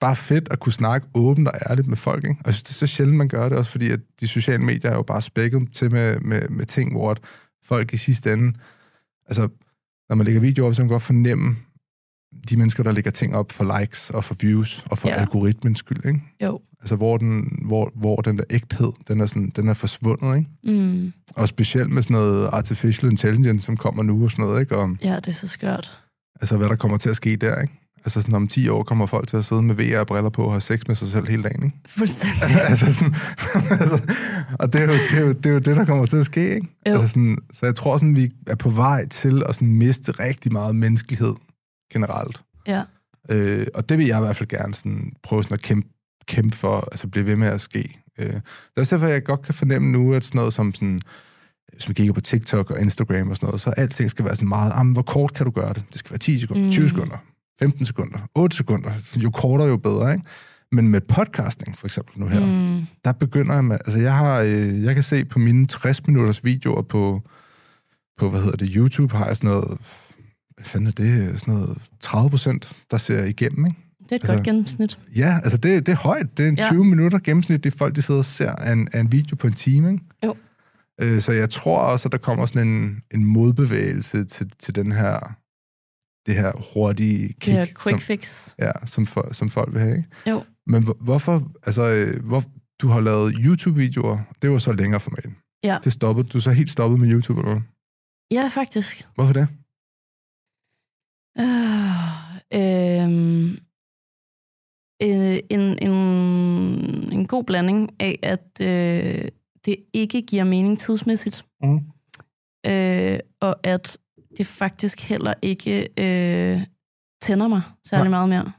bare fedt at kunne snakke åbent og ærligt med folk, ikke? Og jeg synes, det er så sjældent, man gør det, også fordi at de sociale medier er jo bare spækket til med, med, med ting, hvor at folk i sidste ende, altså, når man lægger videoer op, så kan man godt fornemme de mennesker, der lægger ting op for likes og for views og for ja. algoritmens skyld, ikke? Jo. Altså, hvor den, hvor, hvor den der ægthed, den er, sådan, den er forsvundet, ikke? Mm. Og specielt med sådan noget artificial intelligence, som kommer nu og sådan noget, ikke? Og, ja, det er så skørt. Altså, hvad der kommer til at ske der, ikke? Altså, sådan om ti år kommer folk til at sidde med V R-briller på og have sex med sig selv hele dagen, ikke? Fuldstændig. altså, sådan, altså, og det er, jo, det, er jo, det er jo det, der kommer til at ske, ikke? Altså, sådan, så jeg tror, sådan, vi er på vej til at sådan, miste rigtig meget menneskelighed generelt. Ja. Øh, og det vil jeg i hvert fald gerne sådan, prøve sådan at kæmpe, kæmpe for, altså blive ved med at ske. Øh, det er også derfor, jeg godt kan fornemme nu, at sådan noget som sådan, hvis man kigger på TikTok og Instagram og sådan noget, så alting skal være sådan meget, ah, hvor kort kan du gøre det? Det skal være ti sekunder, mm. tyve sekunder, femten sekunder, otte sekunder. Jo kortere, jo bedre, ikke? Men med podcasting, for eksempel nu her, mm. der begynder jeg med, altså jeg har, øh, jeg kan se på mine tres minutters videoer på, på, hvad hedder det, YouTube, har jeg sådan noget, hvad fanden er det, sådan noget tredive procent, der ser igennem, ikke? Det er et altså, godt gennemsnit. Ja, altså det, det er højt. Det er en ja. tyve minutter gennemsnit, det er folk, de sidder og ser af en, af en video på en time, ikke? Jo. Øh, så jeg tror også, at der kommer sådan en, en modbevægelse til, til den her, det her hurtige kick. Det her quick som, fix. Ja, som, for, som folk vil have, ikke? Jo. Men hvor, hvorfor, altså, hvor, du har lavet YouTube-videoer, det var så længere format. Ja. Det stoppede, du er så helt stoppet med YouTube, eller hvad? Ja, faktisk. Hvorfor det? Uh, øhm, en, en, en god blanding af, at øh, det ikke giver mening tidsmæssigt, mm. øh, og at det faktisk heller ikke øh, tænder mig særlig Nej. meget mere.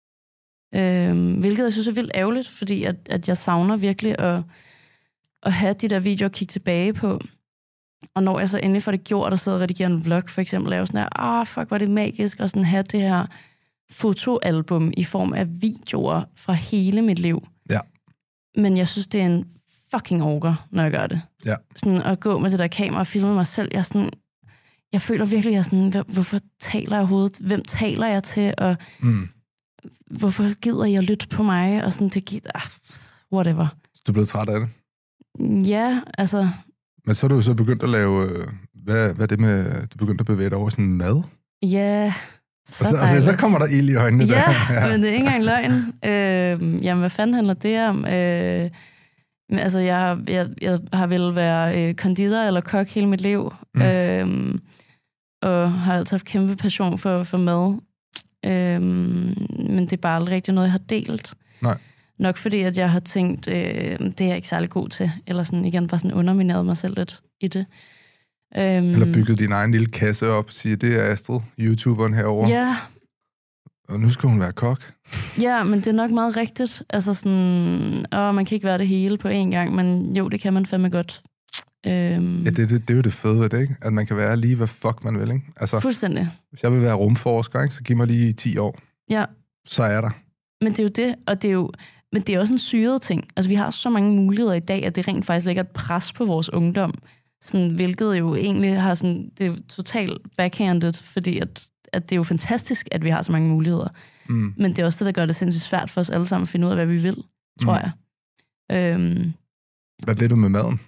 Øh, hvilket jeg synes er vildt ærgerligt, fordi at, at jeg savner virkelig at, at have de der videoer at kigge tilbage på. Og når jeg så endelig får det gjort og sidder og redigerer en vlog, for eksempel, er jeg jo sådan her, ah, fuck, var det magisk at sådan have det her fotoalbum i form af videoer fra hele mit liv. Ja. Men jeg synes, det er en fucking orker, når jeg gør det. Ja. Sådan at gå med det der kamera og filme mig selv, jeg er sådan, jeg føler virkelig, jeg er sådan, hvorfor taler jeg overhovedet? Hvem taler jeg til? Og mm. hvorfor gider jeg lytte på mig? Og sådan, det giver, ah, whatever. Du er blevet træt af det? Ja, altså... Men så er du så begyndt at lave, hvad, hvad er det med, du begyndte at bevæge dig over sådan mad? Ja, så og så, altså, så kommer der ild i øjnene ja, der. Ja, men det er ikke engang løgn. Øh, jamen, hvad fanden handler det om? Øh, altså, jeg, jeg, jeg har vel været øh, konditor eller kok hele mit liv, mm. øh, og har altid haft kæmpe passion for, for mad. Øh, men det er bare aldrig rigtig noget, jeg har delt. Nej. Nok fordi, at jeg har tænkt, øh, det er jeg ikke særlig god til. Eller sådan igen bare sådan undermineret mig selv lidt i det. Um, Eller bygget din egen lille kasse op og sige, det er Astrid, YouTuberen herovre. Ja. Og nu skal hun være kok. Ja, men det er nok meget rigtigt. Altså sådan, åh, man kan ikke være det hele på én gang, men jo, det kan man fandme godt. Um, ja, det, det, det er jo det fede ved det, ikke? At man kan være lige, hvad fuck man vil, ikke? Altså, fuldstændig. Hvis jeg vil være rumforsker, ikke? Så giv mig lige ti år. Ja. Så er der. Men det er jo det, og det er jo... Men det er også en syret ting. Altså, vi har så mange muligheder i dag, at det rent faktisk lægger et pres på vores ungdom. Sådan, hvilket jo egentlig har sådan... Det er jo totalt backhanded, fordi at, at det er jo fantastisk, at vi har så mange muligheder. Mm. Men det er også det, der gør det sindssygt svært for os alle sammen at finde ud af, hvad vi vil, tror mm. jeg. Øhm, hvad vil du med maden?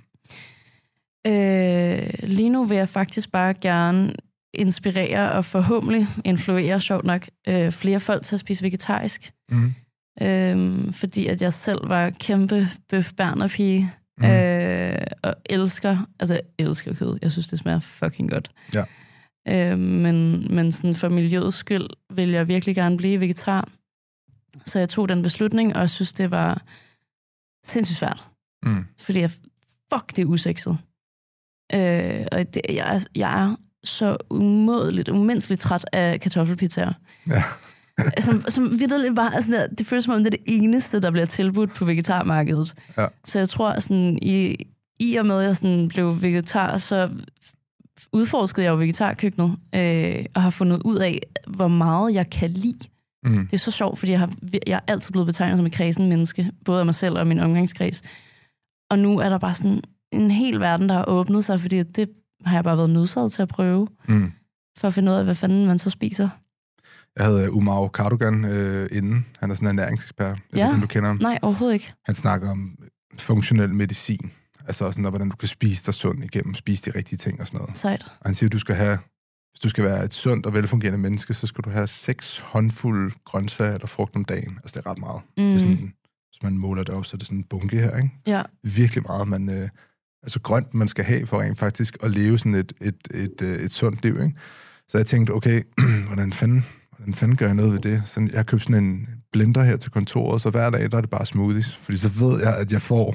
Øh, lige nu vil jeg faktisk bare gerne inspirere og forhåbentlig influere, sjovt nok, øh, flere folk til at spise vegetarisk. Mm. Øhm, fordi at jeg selv var kæmpe bøf berner-pige, mm. øh, og elsker, altså jeg elsker kød. Jeg synes, det smager fucking godt. Ja. Øhm, men, men sådan for miljøets skyld vil jeg virkelig gerne blive vegetar. Så jeg tog den beslutning, og jeg synes, det var sindssygt svært. Mm. Fordi jeg, fuck, det er usekset. Øh, og det, jeg, er, jeg er så umådeligt, umenneskeligt træt af kartoffelpizzaer. Ja. som, som vitterligt bare, altså, det føles som om, det er det eneste, der bliver tilbudt på vegetarmarkedet. Ja. Så jeg tror, sådan, i, i og med, at jeg sådan, blev vegetar, så udforskede jeg jo vegetarkøkkenet, øh, og har fundet ud af, hvor meget jeg kan lide. Mm. Det er så sjovt, fordi jeg har, jeg er altid blevet betegnet som et kredsen menneske, både af mig selv og min omgangskreds. Og nu er der bare sådan en hel verden, der har åbnet sig, fordi det har jeg bare været nødsaget til at prøve, mm. for at finde ud af, hvad fanden man så spiser. Jeg havde Umar Cardogan øh, inden. Han er sådan en ernæringsekspert. Jeg ja. ved, om du kender ham. Nej, overhovedet ikke. Han snakker om funktionel medicin. Altså sådan, hvordan du kan spise dig sund igennem, spise de rigtige ting og sådan noget. Sejt. Og han siger, at du skal have, hvis du skal være et sundt og velfungerende menneske, så skal du have seks håndfulde grøntsager eller frugt om dagen. Altså, det er ret meget. Mm. Det er sådan, hvis man måler det op, så er det sådan en bunke her, ikke? Ja. Virkelig meget, man, øh, altså grønt, man skal have for rent faktisk at leve sådan et, et, et, et, et sundt liv, ikke? Så jeg tænkte, okay, hvordan fanden, hvordan fanden gør jeg noget ved det? Så jeg har købt sådan en blender her til kontoret, så hver dag, der er det bare smoothies. Fordi så ved jeg, at jeg får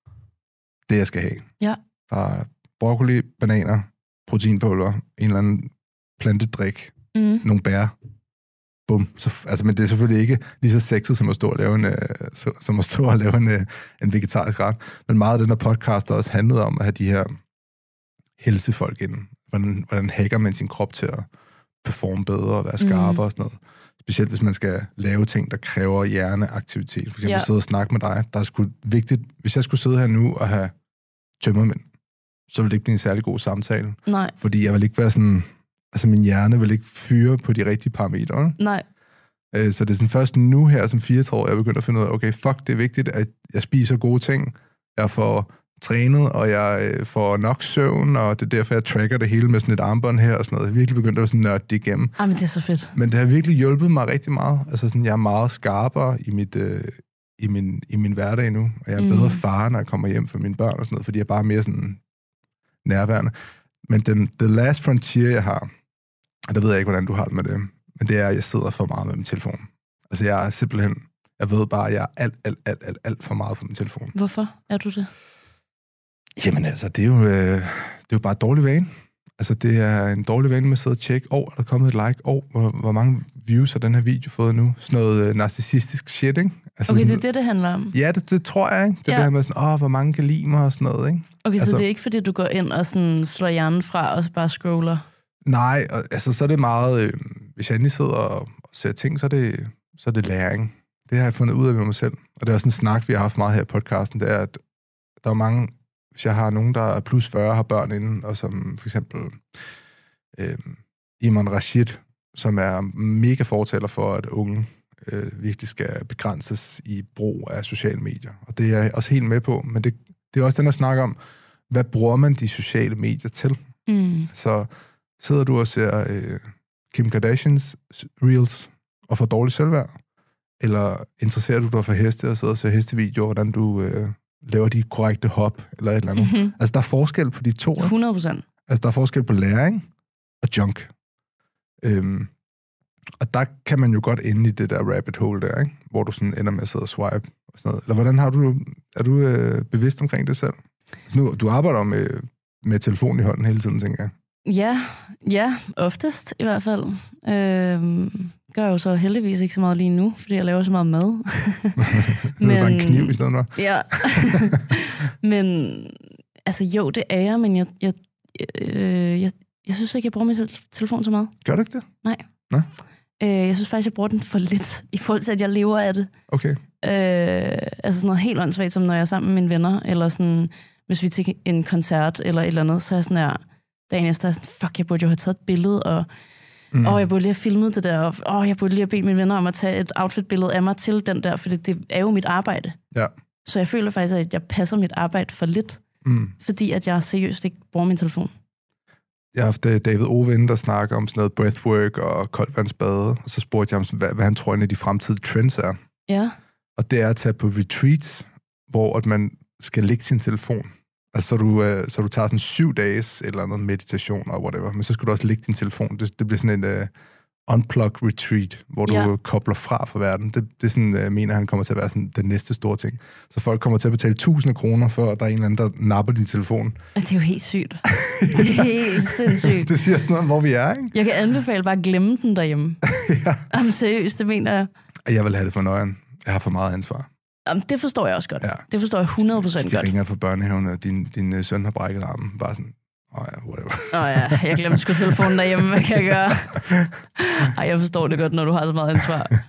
det, jeg skal have. Ja. Bare broccoli, bananer, proteinpulver, en eller anden plantedrik, mm. nogle bær. Bum. Så, altså, men det er selvfølgelig ikke lige så sexet, som at stå og lave en, øh, så, som at stå og lave en, øh, en vegetarisk ret. Men meget af den her podcast har også handlet om at have de her helsefolk inden. Hvordan, hvordan hacker man sin krop til at performe bedre og være skarpere mm. og sådan noget. Specielt hvis man skal lave ting, der kræver hjerneaktivitet. For eksempel ja. sidde og snakke med dig. Der er sgu vigtigt. Hvis jeg skulle sidde her nu og have tømmermænd, så ville det ikke blive en særlig god samtale. Nej. Fordi jeg vil ikke være sådan... Altså, min hjerne vil ikke fyre på de rigtige parametre. Nej. Øh, så det er sådan først nu her, som fireogtredive år, jeg begynder at finde ud af, okay, fuck, det er vigtigt, at jeg spiser gode ting. Jeg får trænet, og jeg får nok søvn, og det er derfor, jeg tracker det hele med sådan et armbånd her og sådan noget. Jeg virkelig begyndt at sådan nørde det igennem. Ah, men det er så fedt. Men det har virkelig hjulpet mig rigtig meget. Altså sådan, jeg er meget skarpere i, mit, øh, i, min, i min hverdag nu, og jeg er en bedre far, når jeg kommer hjem for mine børn og sådan noget, fordi jeg er bare mere sådan nærværende. Men den the last frontier, jeg har, og der ved jeg ikke, hvordan du har det med det, men det er, at jeg sidder for meget med min telefon. Altså, jeg er simpelthen, jeg ved bare, at jeg er alt, alt, alt, alt, alt for meget på min telefon. Hvorfor er du det? Jamen altså, det er jo, øh, det er jo bare et dårligt vane. Altså, det er en dårlig vane med at sidde og tjekke, åh, oh, er der kommet et like, åh, oh, hvor, hvor mange views har den her video fået nu? Sådan noget øh, narcissistisk shit, ikke? Altså, okay, sådan, det er det, det handler om. Ja, det, det tror jeg, ikke? Det er ja. det her med sådan, åh, oh, hvor mange kan lide mig og sådan noget, ikke? Okay, altså, så det er ikke, fordi du går ind og sådan slår hjernen fra og bare scroller? Nej, altså, så er det meget, øh, hvis jeg endelig sidder og, og ser ting, så er, det, så er det læring. Det har jeg fundet ud af med mig selv. Og det er også en snak, vi har haft meget her i podcasten, det er, at der er mange, hvis jeg har nogen, der er plus fyrre, har børn inden, og som for eksempel øh, Iman Rashid, som er mega fortaler for, at unge øh, virkelig skal begrænses i brug af sociale medier. Og det er jeg også helt med på, men det, det er også den, der snakker om, hvad bruger man de sociale medier til? Mm. Så sidder du og ser øh, Kim Kardashians reels og får dårligt selvværd? Eller interesserer du dig for heste og sidder og ser hestevideoer, hvordan du øh, laver de korrekte hop eller et eller andet? Mm-hmm. Altså, der er forskel på de to. hundrede procent. Altså, der er forskel på læring og junk. Øhm, og der kan man jo godt ende i det der rabbit hole der, ikke? Hvor du sådan ender med at sidde og swipe og sådan noget. Eller hvordan har du, er du øh, bevidst omkring det selv? Altså nu, du arbejder med, med telefonen i hånden hele tiden, tænker jeg. Ja, ja, oftest i hvert fald. Øhm, gør jeg jo så heldigvis ikke så meget lige nu, fordi jeg laver så meget mad. Men det er bare en kniv i stedet for. Ja. Men altså jo, det er jeg, men jeg, jeg, øh, jeg, jeg synes ikke, jeg bruger min telefon så meget. Gør du ikke det? Nej. Nå? Øh, jeg synes faktisk, jeg bruger den for lidt, i forhold til, at jeg lever af det. Okay. Øh, altså sådan noget helt åndssvagt, som når jeg er sammen med mine venner, eller sådan, hvis vi er til en koncert, eller et eller andet, så er jeg sådan her, dagen efter er sådan, fuck, jeg burde jo have taget et billede, og mm. åh, jeg burde lige have filmet det der, og åh, jeg burde lige have bedt mine venner om at tage et outfit-billede af mig til den der, for det, det er jo mit arbejde. Ja. Så jeg føler faktisk, at jeg passer mit arbejde for lidt, mm. fordi at jeg seriøst ikke bruger min telefon. Jeg har haft David Oven, der snakker om sådan noget breathwork og koldvandsbade, og så spurgte jeg ham, hvad, hvad han tror, en af de fremtidige trends er. Ja. Og det er at tage på retreats, hvor at man skal lægge sin telefon. Altså, så du, øh, så du tager sådan syv dages eller noget meditation og whatever, men så skal du også lægge din telefon. Det, det bliver sådan en uh, unplug retreat, hvor du ja. kobler fra for verden. Det, det er sådan, uh, mener han kommer til at være sådan den næste store ting. Så folk kommer til at betale tusind kroner, for at der er en eller anden, der napper din telefon. Det er jo helt sygt. Det er helt sindssygt. Det siger sådan noget om, hvor vi er, ikke? Jeg kan anbefale bare at glemme den derhjemme. Ja. Jamen seriøst, det mener jeg. Jeg vil have det for nøjen. Jeg har for meget ansvar. Jamen, det forstår jeg også godt. Ja. Det forstår jeg hundrede procent godt. Hvis de ringer fra børnehaven, og din, din søn har brækket armen, bare sådan, åh oh ja, whatever. Åh oh ja, jeg glemte sgu telefonen derhjemme, hvad kan jeg gøre? Ej, jeg forstår det godt, når du har så meget ansvar.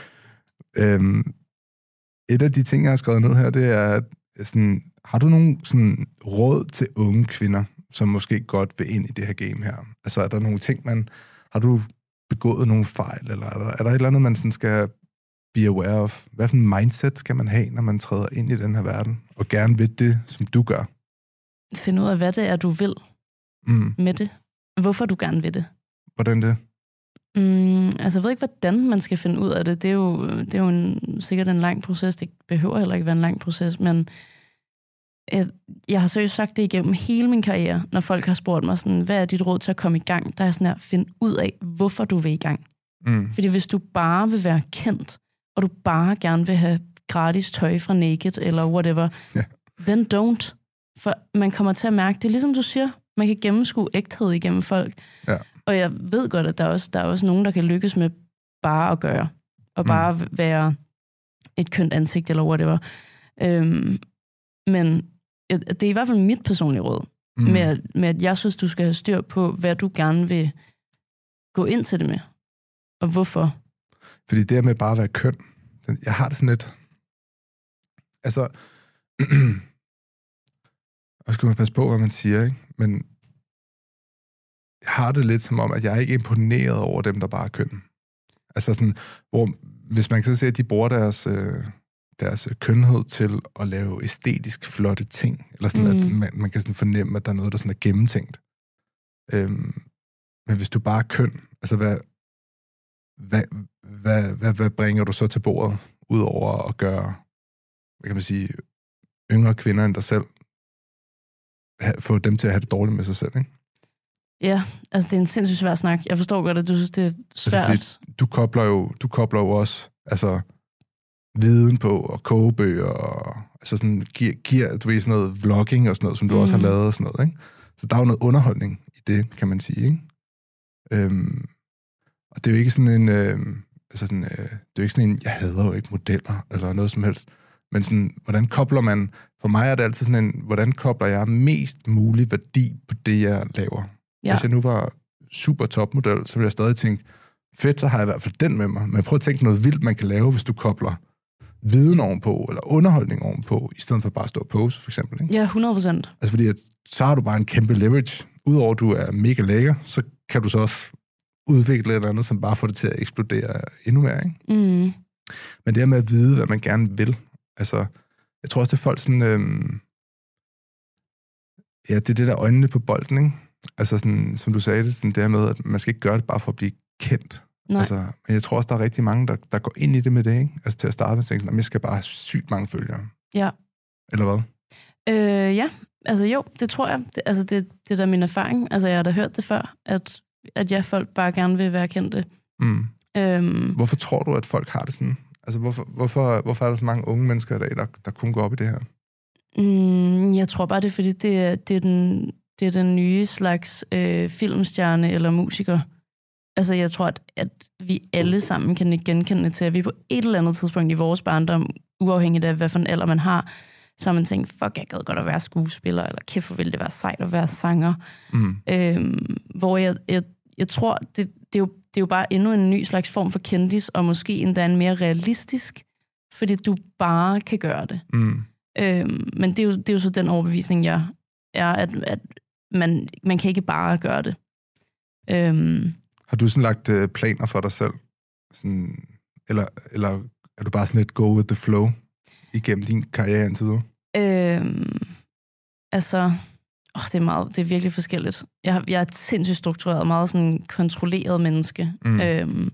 øhm, et af de ting, jeg har skrevet ned her, det er, sådan, har du nogle sådan, råd til unge kvinder, som måske godt vil ind i det her game her? Altså, er der nogle ting, man... Har du begået nogle fejl, eller er der, er der et eller andet, man sådan skal be aware of? Hvad for en mindset skal man have, når man træder ind i den her verden, og gerne vil det, som du gør? Finde ud af, hvad det er, du vil mm. med det. Hvorfor du gerne vil det. Hvordan det? Mm, altså, jeg ved ikke, hvordan man skal finde ud af det. Det er jo, det er jo en, sikkert en lang proces. Det behøver heller ikke være en lang proces, men jeg, jeg har seriøst sagt det igennem hele min karriere, når folk har spurgt mig sådan, hvad er dit råd til at komme i gang? Der er sådan her, find ud af, hvorfor du vil i gang. Mm. Fordi hvis du bare vil være kendt, og du bare gerne vil have gratis tøj fra Naked, eller whatever, yeah. then don't. For man kommer til at mærke, det er ligesom du siger, man kan gennemskue ægthed igennem folk. Ja. Og jeg ved godt, at der er, også, der er også nogen, der kan lykkes med bare at gøre. Og bare mm. være et kønt ansigt, eller whatever. Øhm, men det er i hvert fald mit personlige råd. Mm. Med, at, med at jeg synes, du skal have styr på, hvad du gerne vil gå ind til det med. Og hvorfor. Fordi det med bare at være køn, jeg har det sådan lidt... Altså... og skal man passe på, hvad man siger, ikke? Men jeg har det lidt som om, at jeg er ikke imponeret over dem, der bare er køn. Altså sådan, hvor hvis man kan se, at de bruger deres, øh, deres kønhed til at lave æstetisk flotte ting, eller sådan, mm. at man, man kan sådan fornemme, at der er noget, der sådan er gennemtænkt. Øhm, men hvis du bare er køn, altså hvad, hvad, hvad, hvad, hvad bringer du så til bordet, udover at gøre, hvad kan man sige, yngre kvinder end dig selv, få dem til at have det dårligt med sig selv, ikke? Ja, altså det er en sindssygt svær snak. Jeg forstår godt, at du synes, det er svært. Altså, du kobler jo, du kobler jo også altså, viden på, og kogebøger, og altså sådan, giver, giver du ved, sådan noget vlogging og sådan noget, som du mm. også har lavet og sådan noget, ikke? Så der er jo noget underholdning i det, kan man sige, ikke? Øhm, og det er jo ikke sådan en, øh, altså sådan, øh, det er jo ikke sådan en, jeg hader jo ikke modeller, eller noget som helst. Men sådan, hvordan kobler man, for mig er det altid sådan en, hvordan kobler jeg mest mulig værdi på det, jeg laver? Ja. Hvis jeg nu var super topmodel, så ville jeg stadig tænke, fedt, så har jeg i hvert fald den med mig. Men prøv at tænke noget vildt, man kan lave, hvis du kobler viden ovenpå, eller underholdning ovenpå, i stedet for bare at stå og pose, for eksempel. Ikke? Ja, hundrede procent. Altså fordi, at, så har du bare en kæmpe leverage. Udover at du er mega lækker, så kan du så også udvikle et eller andet, som bare får det til at eksplodere endnu mere. Ikke? Mm. Men det her med at vide, hvad man gerne vil, altså, jeg tror også, det er folk sådan, øhm, ja, det er det der øjnene på bolden, ikke? Altså sådan, som du sagde det, sådan det her med, at man skal ikke gøre det bare for at blive kendt. Nej. Altså, men jeg tror også, der er rigtig mange, der, der går ind i det med det, ikke? Altså til at starte med at tænke sådan, at jeg skal bare have sygt mange følgere. Ja. Eller hvad? Øh, ja, altså jo, det tror jeg. Det, altså det, det er da min erfaring. Altså jeg har da hørt det før, at, at ja, folk bare gerne vil være kendte. Mm. Øhm. Hvorfor tror du, at folk har det sådan? Altså hvorfor, hvorfor, hvorfor er der så mange unge mennesker i dag, der, der kun går op i det her? Mm, jeg tror bare, det er fordi, det er, det er, den, det er den nye slags øh, filmstjerne eller musiker. Altså jeg tror, at, at vi alle sammen kan genkende til, at vi på et eller andet tidspunkt i vores barndom, uafhængigt af, hvad for en alder man har, så har man tænkt, fuck, jeg gad godt at være skuespiller, eller kæft, hvor ville det være sejt at være sanger. Mm. Øhm, hvor jeg, jeg, jeg tror, det, det, er jo, det er jo bare endnu en ny slags form for kendis, og måske endda en mere realistisk, fordi du bare kan gøre det. Mm. Øhm, men det er, jo, det er jo så den overbevisning, jeg er, at, at man, man kan ikke bare gøre det. Øhm, Har du sådan lagt øh, planer for dig selv? Sådan, eller, eller er du bare sådan et go with the flow igennem din karriere indtil videre? Øhm, altså, åh, det, er meget, det er virkelig forskelligt. Jeg, jeg er et sindssygt struktureret, meget sådan kontrolleret menneske. Mm. Øhm,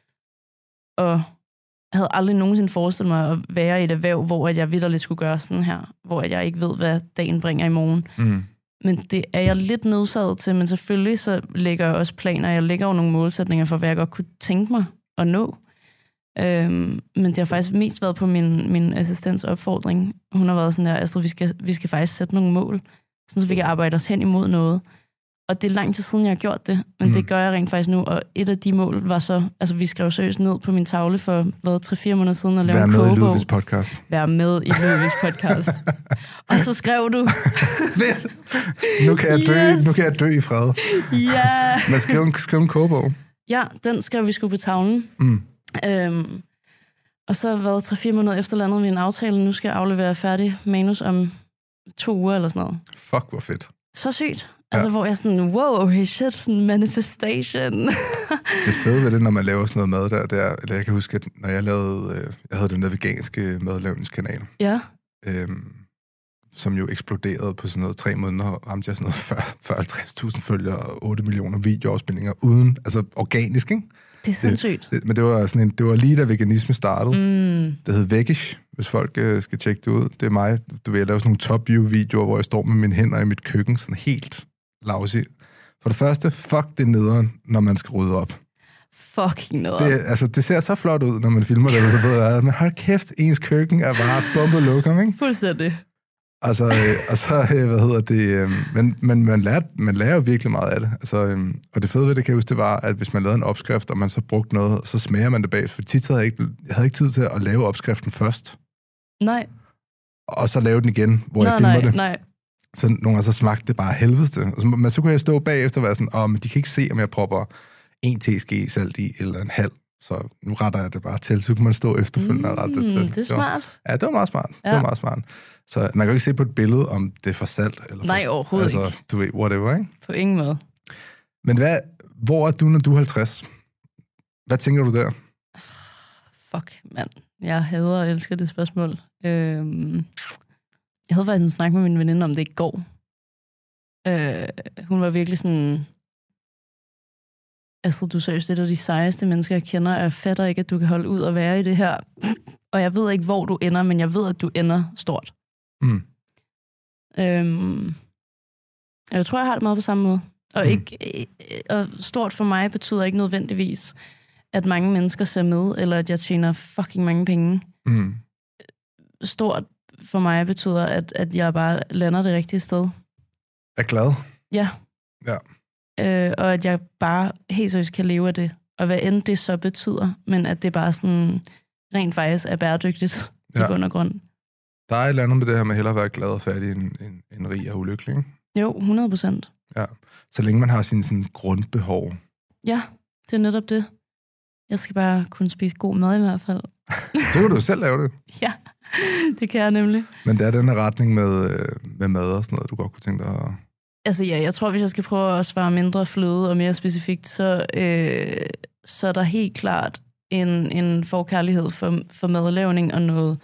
og jeg havde aldrig nogensinde forestillet mig at være i et erhverv, hvor jeg vitterligt skulle gøre sådan her. Hvor jeg ikke ved, hvad dagen bringer i morgen. Mm. Men det er jeg lidt nødsaget til, men selvfølgelig så lægger jeg også planer. Jeg lægger jo nogle målsætninger for, hvad jeg godt kunne tænke mig at nå. Øhm, men det har faktisk mest været på min, min assistents opfordring. Hun har været sådan der, Astrid, vi skal, vi skal faktisk sætte nogle mål, så vi kan arbejde os hen imod noget. Og det er lang tid siden, jeg har gjort det, men mm. det gør jeg rent faktisk nu. Og et af de mål var så, altså vi skrev seriøst ned på min tavle for, hvad, tre-fire måneder siden at lave Vær en kogebog. Vær med i Ludvigs podcast. Vær med i Ludvigs podcast. Og så skrev du... Fedt! Nu kan jeg dø, yes. nu kan jeg dø i fred. Ja! Men skrev en, skrev en kogebog. Ja, den skrev vi sgu på tavlen. Mm. Øhm, og så hvad, tre-fire måneder efter landede vi en aftale. Nu skal jeg aflevere færdig manus om to uger eller sådan noget. Fuck, hvor fedt. Så sygt. Altså, hvor jeg sådan, wow, okay, shit, sådan manifestation. Det fede ved det, når man laver sådan noget mad der, det er, eller jeg kan huske, at når jeg lavede, øh, jeg havde den der veganske madlavningskanal, ja. øhm, som jo eksploderede på sådan noget tre måneder, ramte jeg sådan noget fyrre til halvtreds tusind følgere og otte millioner videoafspilninger uden, altså organisk, ikke? Det er sindssygt. Det, det, men det var, sådan en, det var lige da veganisme startede. Mm. Det hed Vegish, hvis folk øh, skal tjekke det ud. Det er mig, du ved, jeg laver sådan nogle top-view-videoer, hvor jeg står med mine hænder i mit køkken, sådan helt lousy. For det første, fuck det nederen, når man skal rydde op. Fucking nederen. Det, altså, det ser så flot ud, når man filmer det, så ved jeg, men hold kæft, ens køkken er bare bumpet lokum, ikke? Fuldstændig. Altså, øh, og så, øh, hvad hedder det, øh, men, men man, lærer, man lærer jo virkelig meget af det. Altså, øh, og det fede ved det, kan jeg huske, det var, at hvis man lavede en opskrift, og man så brugte noget, så smager man det bag. For tit havde jeg ikke, jeg havde ikke tid til at lave opskriften først. Nej. Og så lave den igen, hvor nej, jeg filmer nej, det. Nej. Så nogle gange så smagte det bare helvedeste. Altså, men så kunne jeg stå bagefter og være sådan, åh, men de kan ikke se, om jeg propper en teske salt i, eller en halv. Så nu retter jeg det bare til, så kunne man stå efterfølgende og rette det til. Det er smart. Så, ja, det var meget smart. Ja. Det var meget smart. Så man kan jo ikke se på et billede, om det er for salt. Eller Nej, for, overhovedet altså, ikke. Du ved, whatever, ikke? På ingen måde. Men hvad, hvor er du, når du er halvtreds? Hvad tænker du der? Fuck, mand. Jeg hader og elsker det spørgsmål. Øhm, jeg havde faktisk en snak med min veninde om det i går. Øh, hun var virkelig sådan... Astrid, du er seriøst et af de sejeste mennesker, jeg kender. Jeg fatter ikke, at du kan holde ud og være i det her. Og jeg ved ikke, hvor du ender, men jeg ved, at du ender stort. Mm. Øhm, jeg tror, jeg har det meget på samme måde. Og, mm. ikke, og stort for mig betyder ikke nødvendigvis, at mange mennesker ser med, eller at jeg tjener fucking mange penge. Mm. Stort for mig betyder, at, at jeg bare lander det rigtige sted. Er glad? Ja. Ja. Øh, og at jeg bare helt seriøst kan leve af det. Og hvad end det så betyder, men at det bare sådan rent faktisk er bæredygtigt ja. i bund og grund. Der er et eller andet med det her med hellere at være glad og fattig end, end, end rig og ulykkelig, ikke? Jo, hundrede procent. Ja, så længe man har sine sådan grundbehov. Ja, det er netop det. Jeg skal bare kunne spise god mad i hvert fald. Så kan du selv lave det. Ja, det kan jeg nemlig. Men det er den her retning med, med mad og sådan noget, du godt kunne tænke dig at... Altså ja, jeg tror, hvis jeg skal prøve at svare mindre fløde og mere specifikt, så, øh, så er der helt klart en, en forkærlighed for, for madlavning og noget,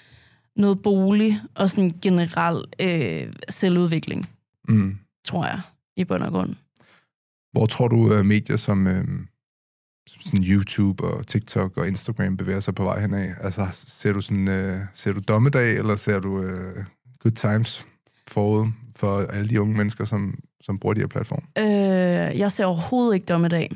noget bolig og sådan generel øh, selvudvikling, mm. tror jeg, i bund og grund. Hvor tror du, at medier som, øh, som sådan YouTube og TikTok og Instagram bevæger sig på vej henad? Altså, ser du sådan, øh, ser du dommedag, eller ser du øh, good times forud for alle de unge mennesker, som, som bruger de her platforme? Øh, jeg ser overhovedet ikke dommedag.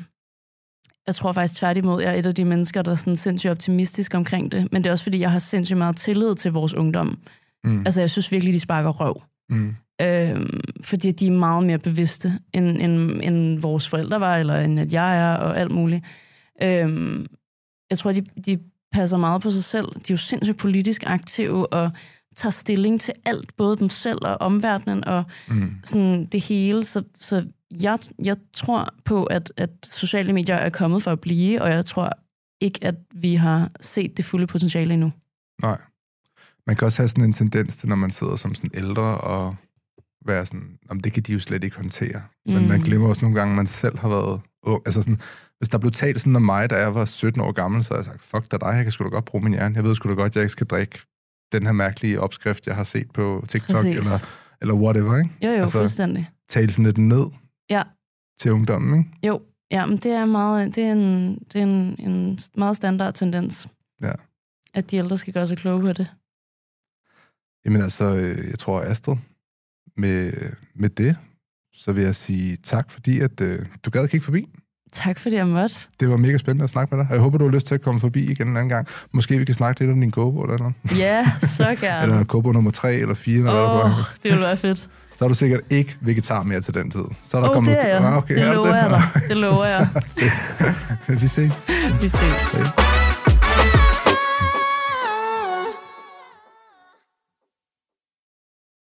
Jeg tror faktisk tværtimod, jeg er et af de mennesker, der er sådan sindssygt optimistisk omkring det. Men det er også, fordi jeg har sindssygt meget tillid til vores ungdom. Mm. Altså, jeg synes virkelig, de sparker røv. Mm. Øh, fordi de er meget mere bevidste, end, end, end vores forældre var, eller end at jeg er, og alt muligt. Øh, jeg tror, de, de passer meget på sig selv. De er jo sindssygt politisk aktive, og tager stilling til alt, både dem selv og omverdenen, og mm. sådan det hele. Så, så jeg, jeg tror på, at, at sociale medier er kommet for at blive, og jeg tror ikke, at vi har set det fulde potentiale endnu. Nej. Man kan også have sådan en tendens til, når man sidder som sådan ældre, og være sådan, om det kan de jo slet ikke håndtere. Men mm. man glemmer også nogle gange, at man selv har været ung. Altså sådan, hvis der blev talt sådan om mig, da jeg var sytten år gammel, så havde jeg sagt, fuck da dig, jeg kan sgu da godt bruge min hjerne. Jeg ved sgu da godt, at jeg ikke skal drikke den her mærkelige opskrift, jeg har set på TikTok, eller, eller whatever, ikke? Jo, jo, altså, fuldstændig. Tale sådan lidt ned ja. til ungdommen, ikke? Jo, ja, men det er, meget, det er, en, det er en, en meget standard tendens, ja. At de ældre skal gøre sig kloge på det. Jamen altså, jeg tror, Astrid, med, med det, så vil jeg sige tak, fordi at, øh, du gad at kigge forbi. Tak fordi jeg måtte. Det var mega spændende at snakke med dig. Jeg håber, du har lyst til at komme forbi igen en anden gang. Måske vi kan snakke lidt om din GoPro eller noget. Ja, så gerne. Eller GoPro nummer tre eller fire. Åh, oh, det ville være fedt. Så er du sikkert ikke vegetar mere til den tid. Så er der oh, kommet... det er jeg. Ah, okay. Det lover jeg dig. Det lover jeg. Vi ses. Vi ses. Okay.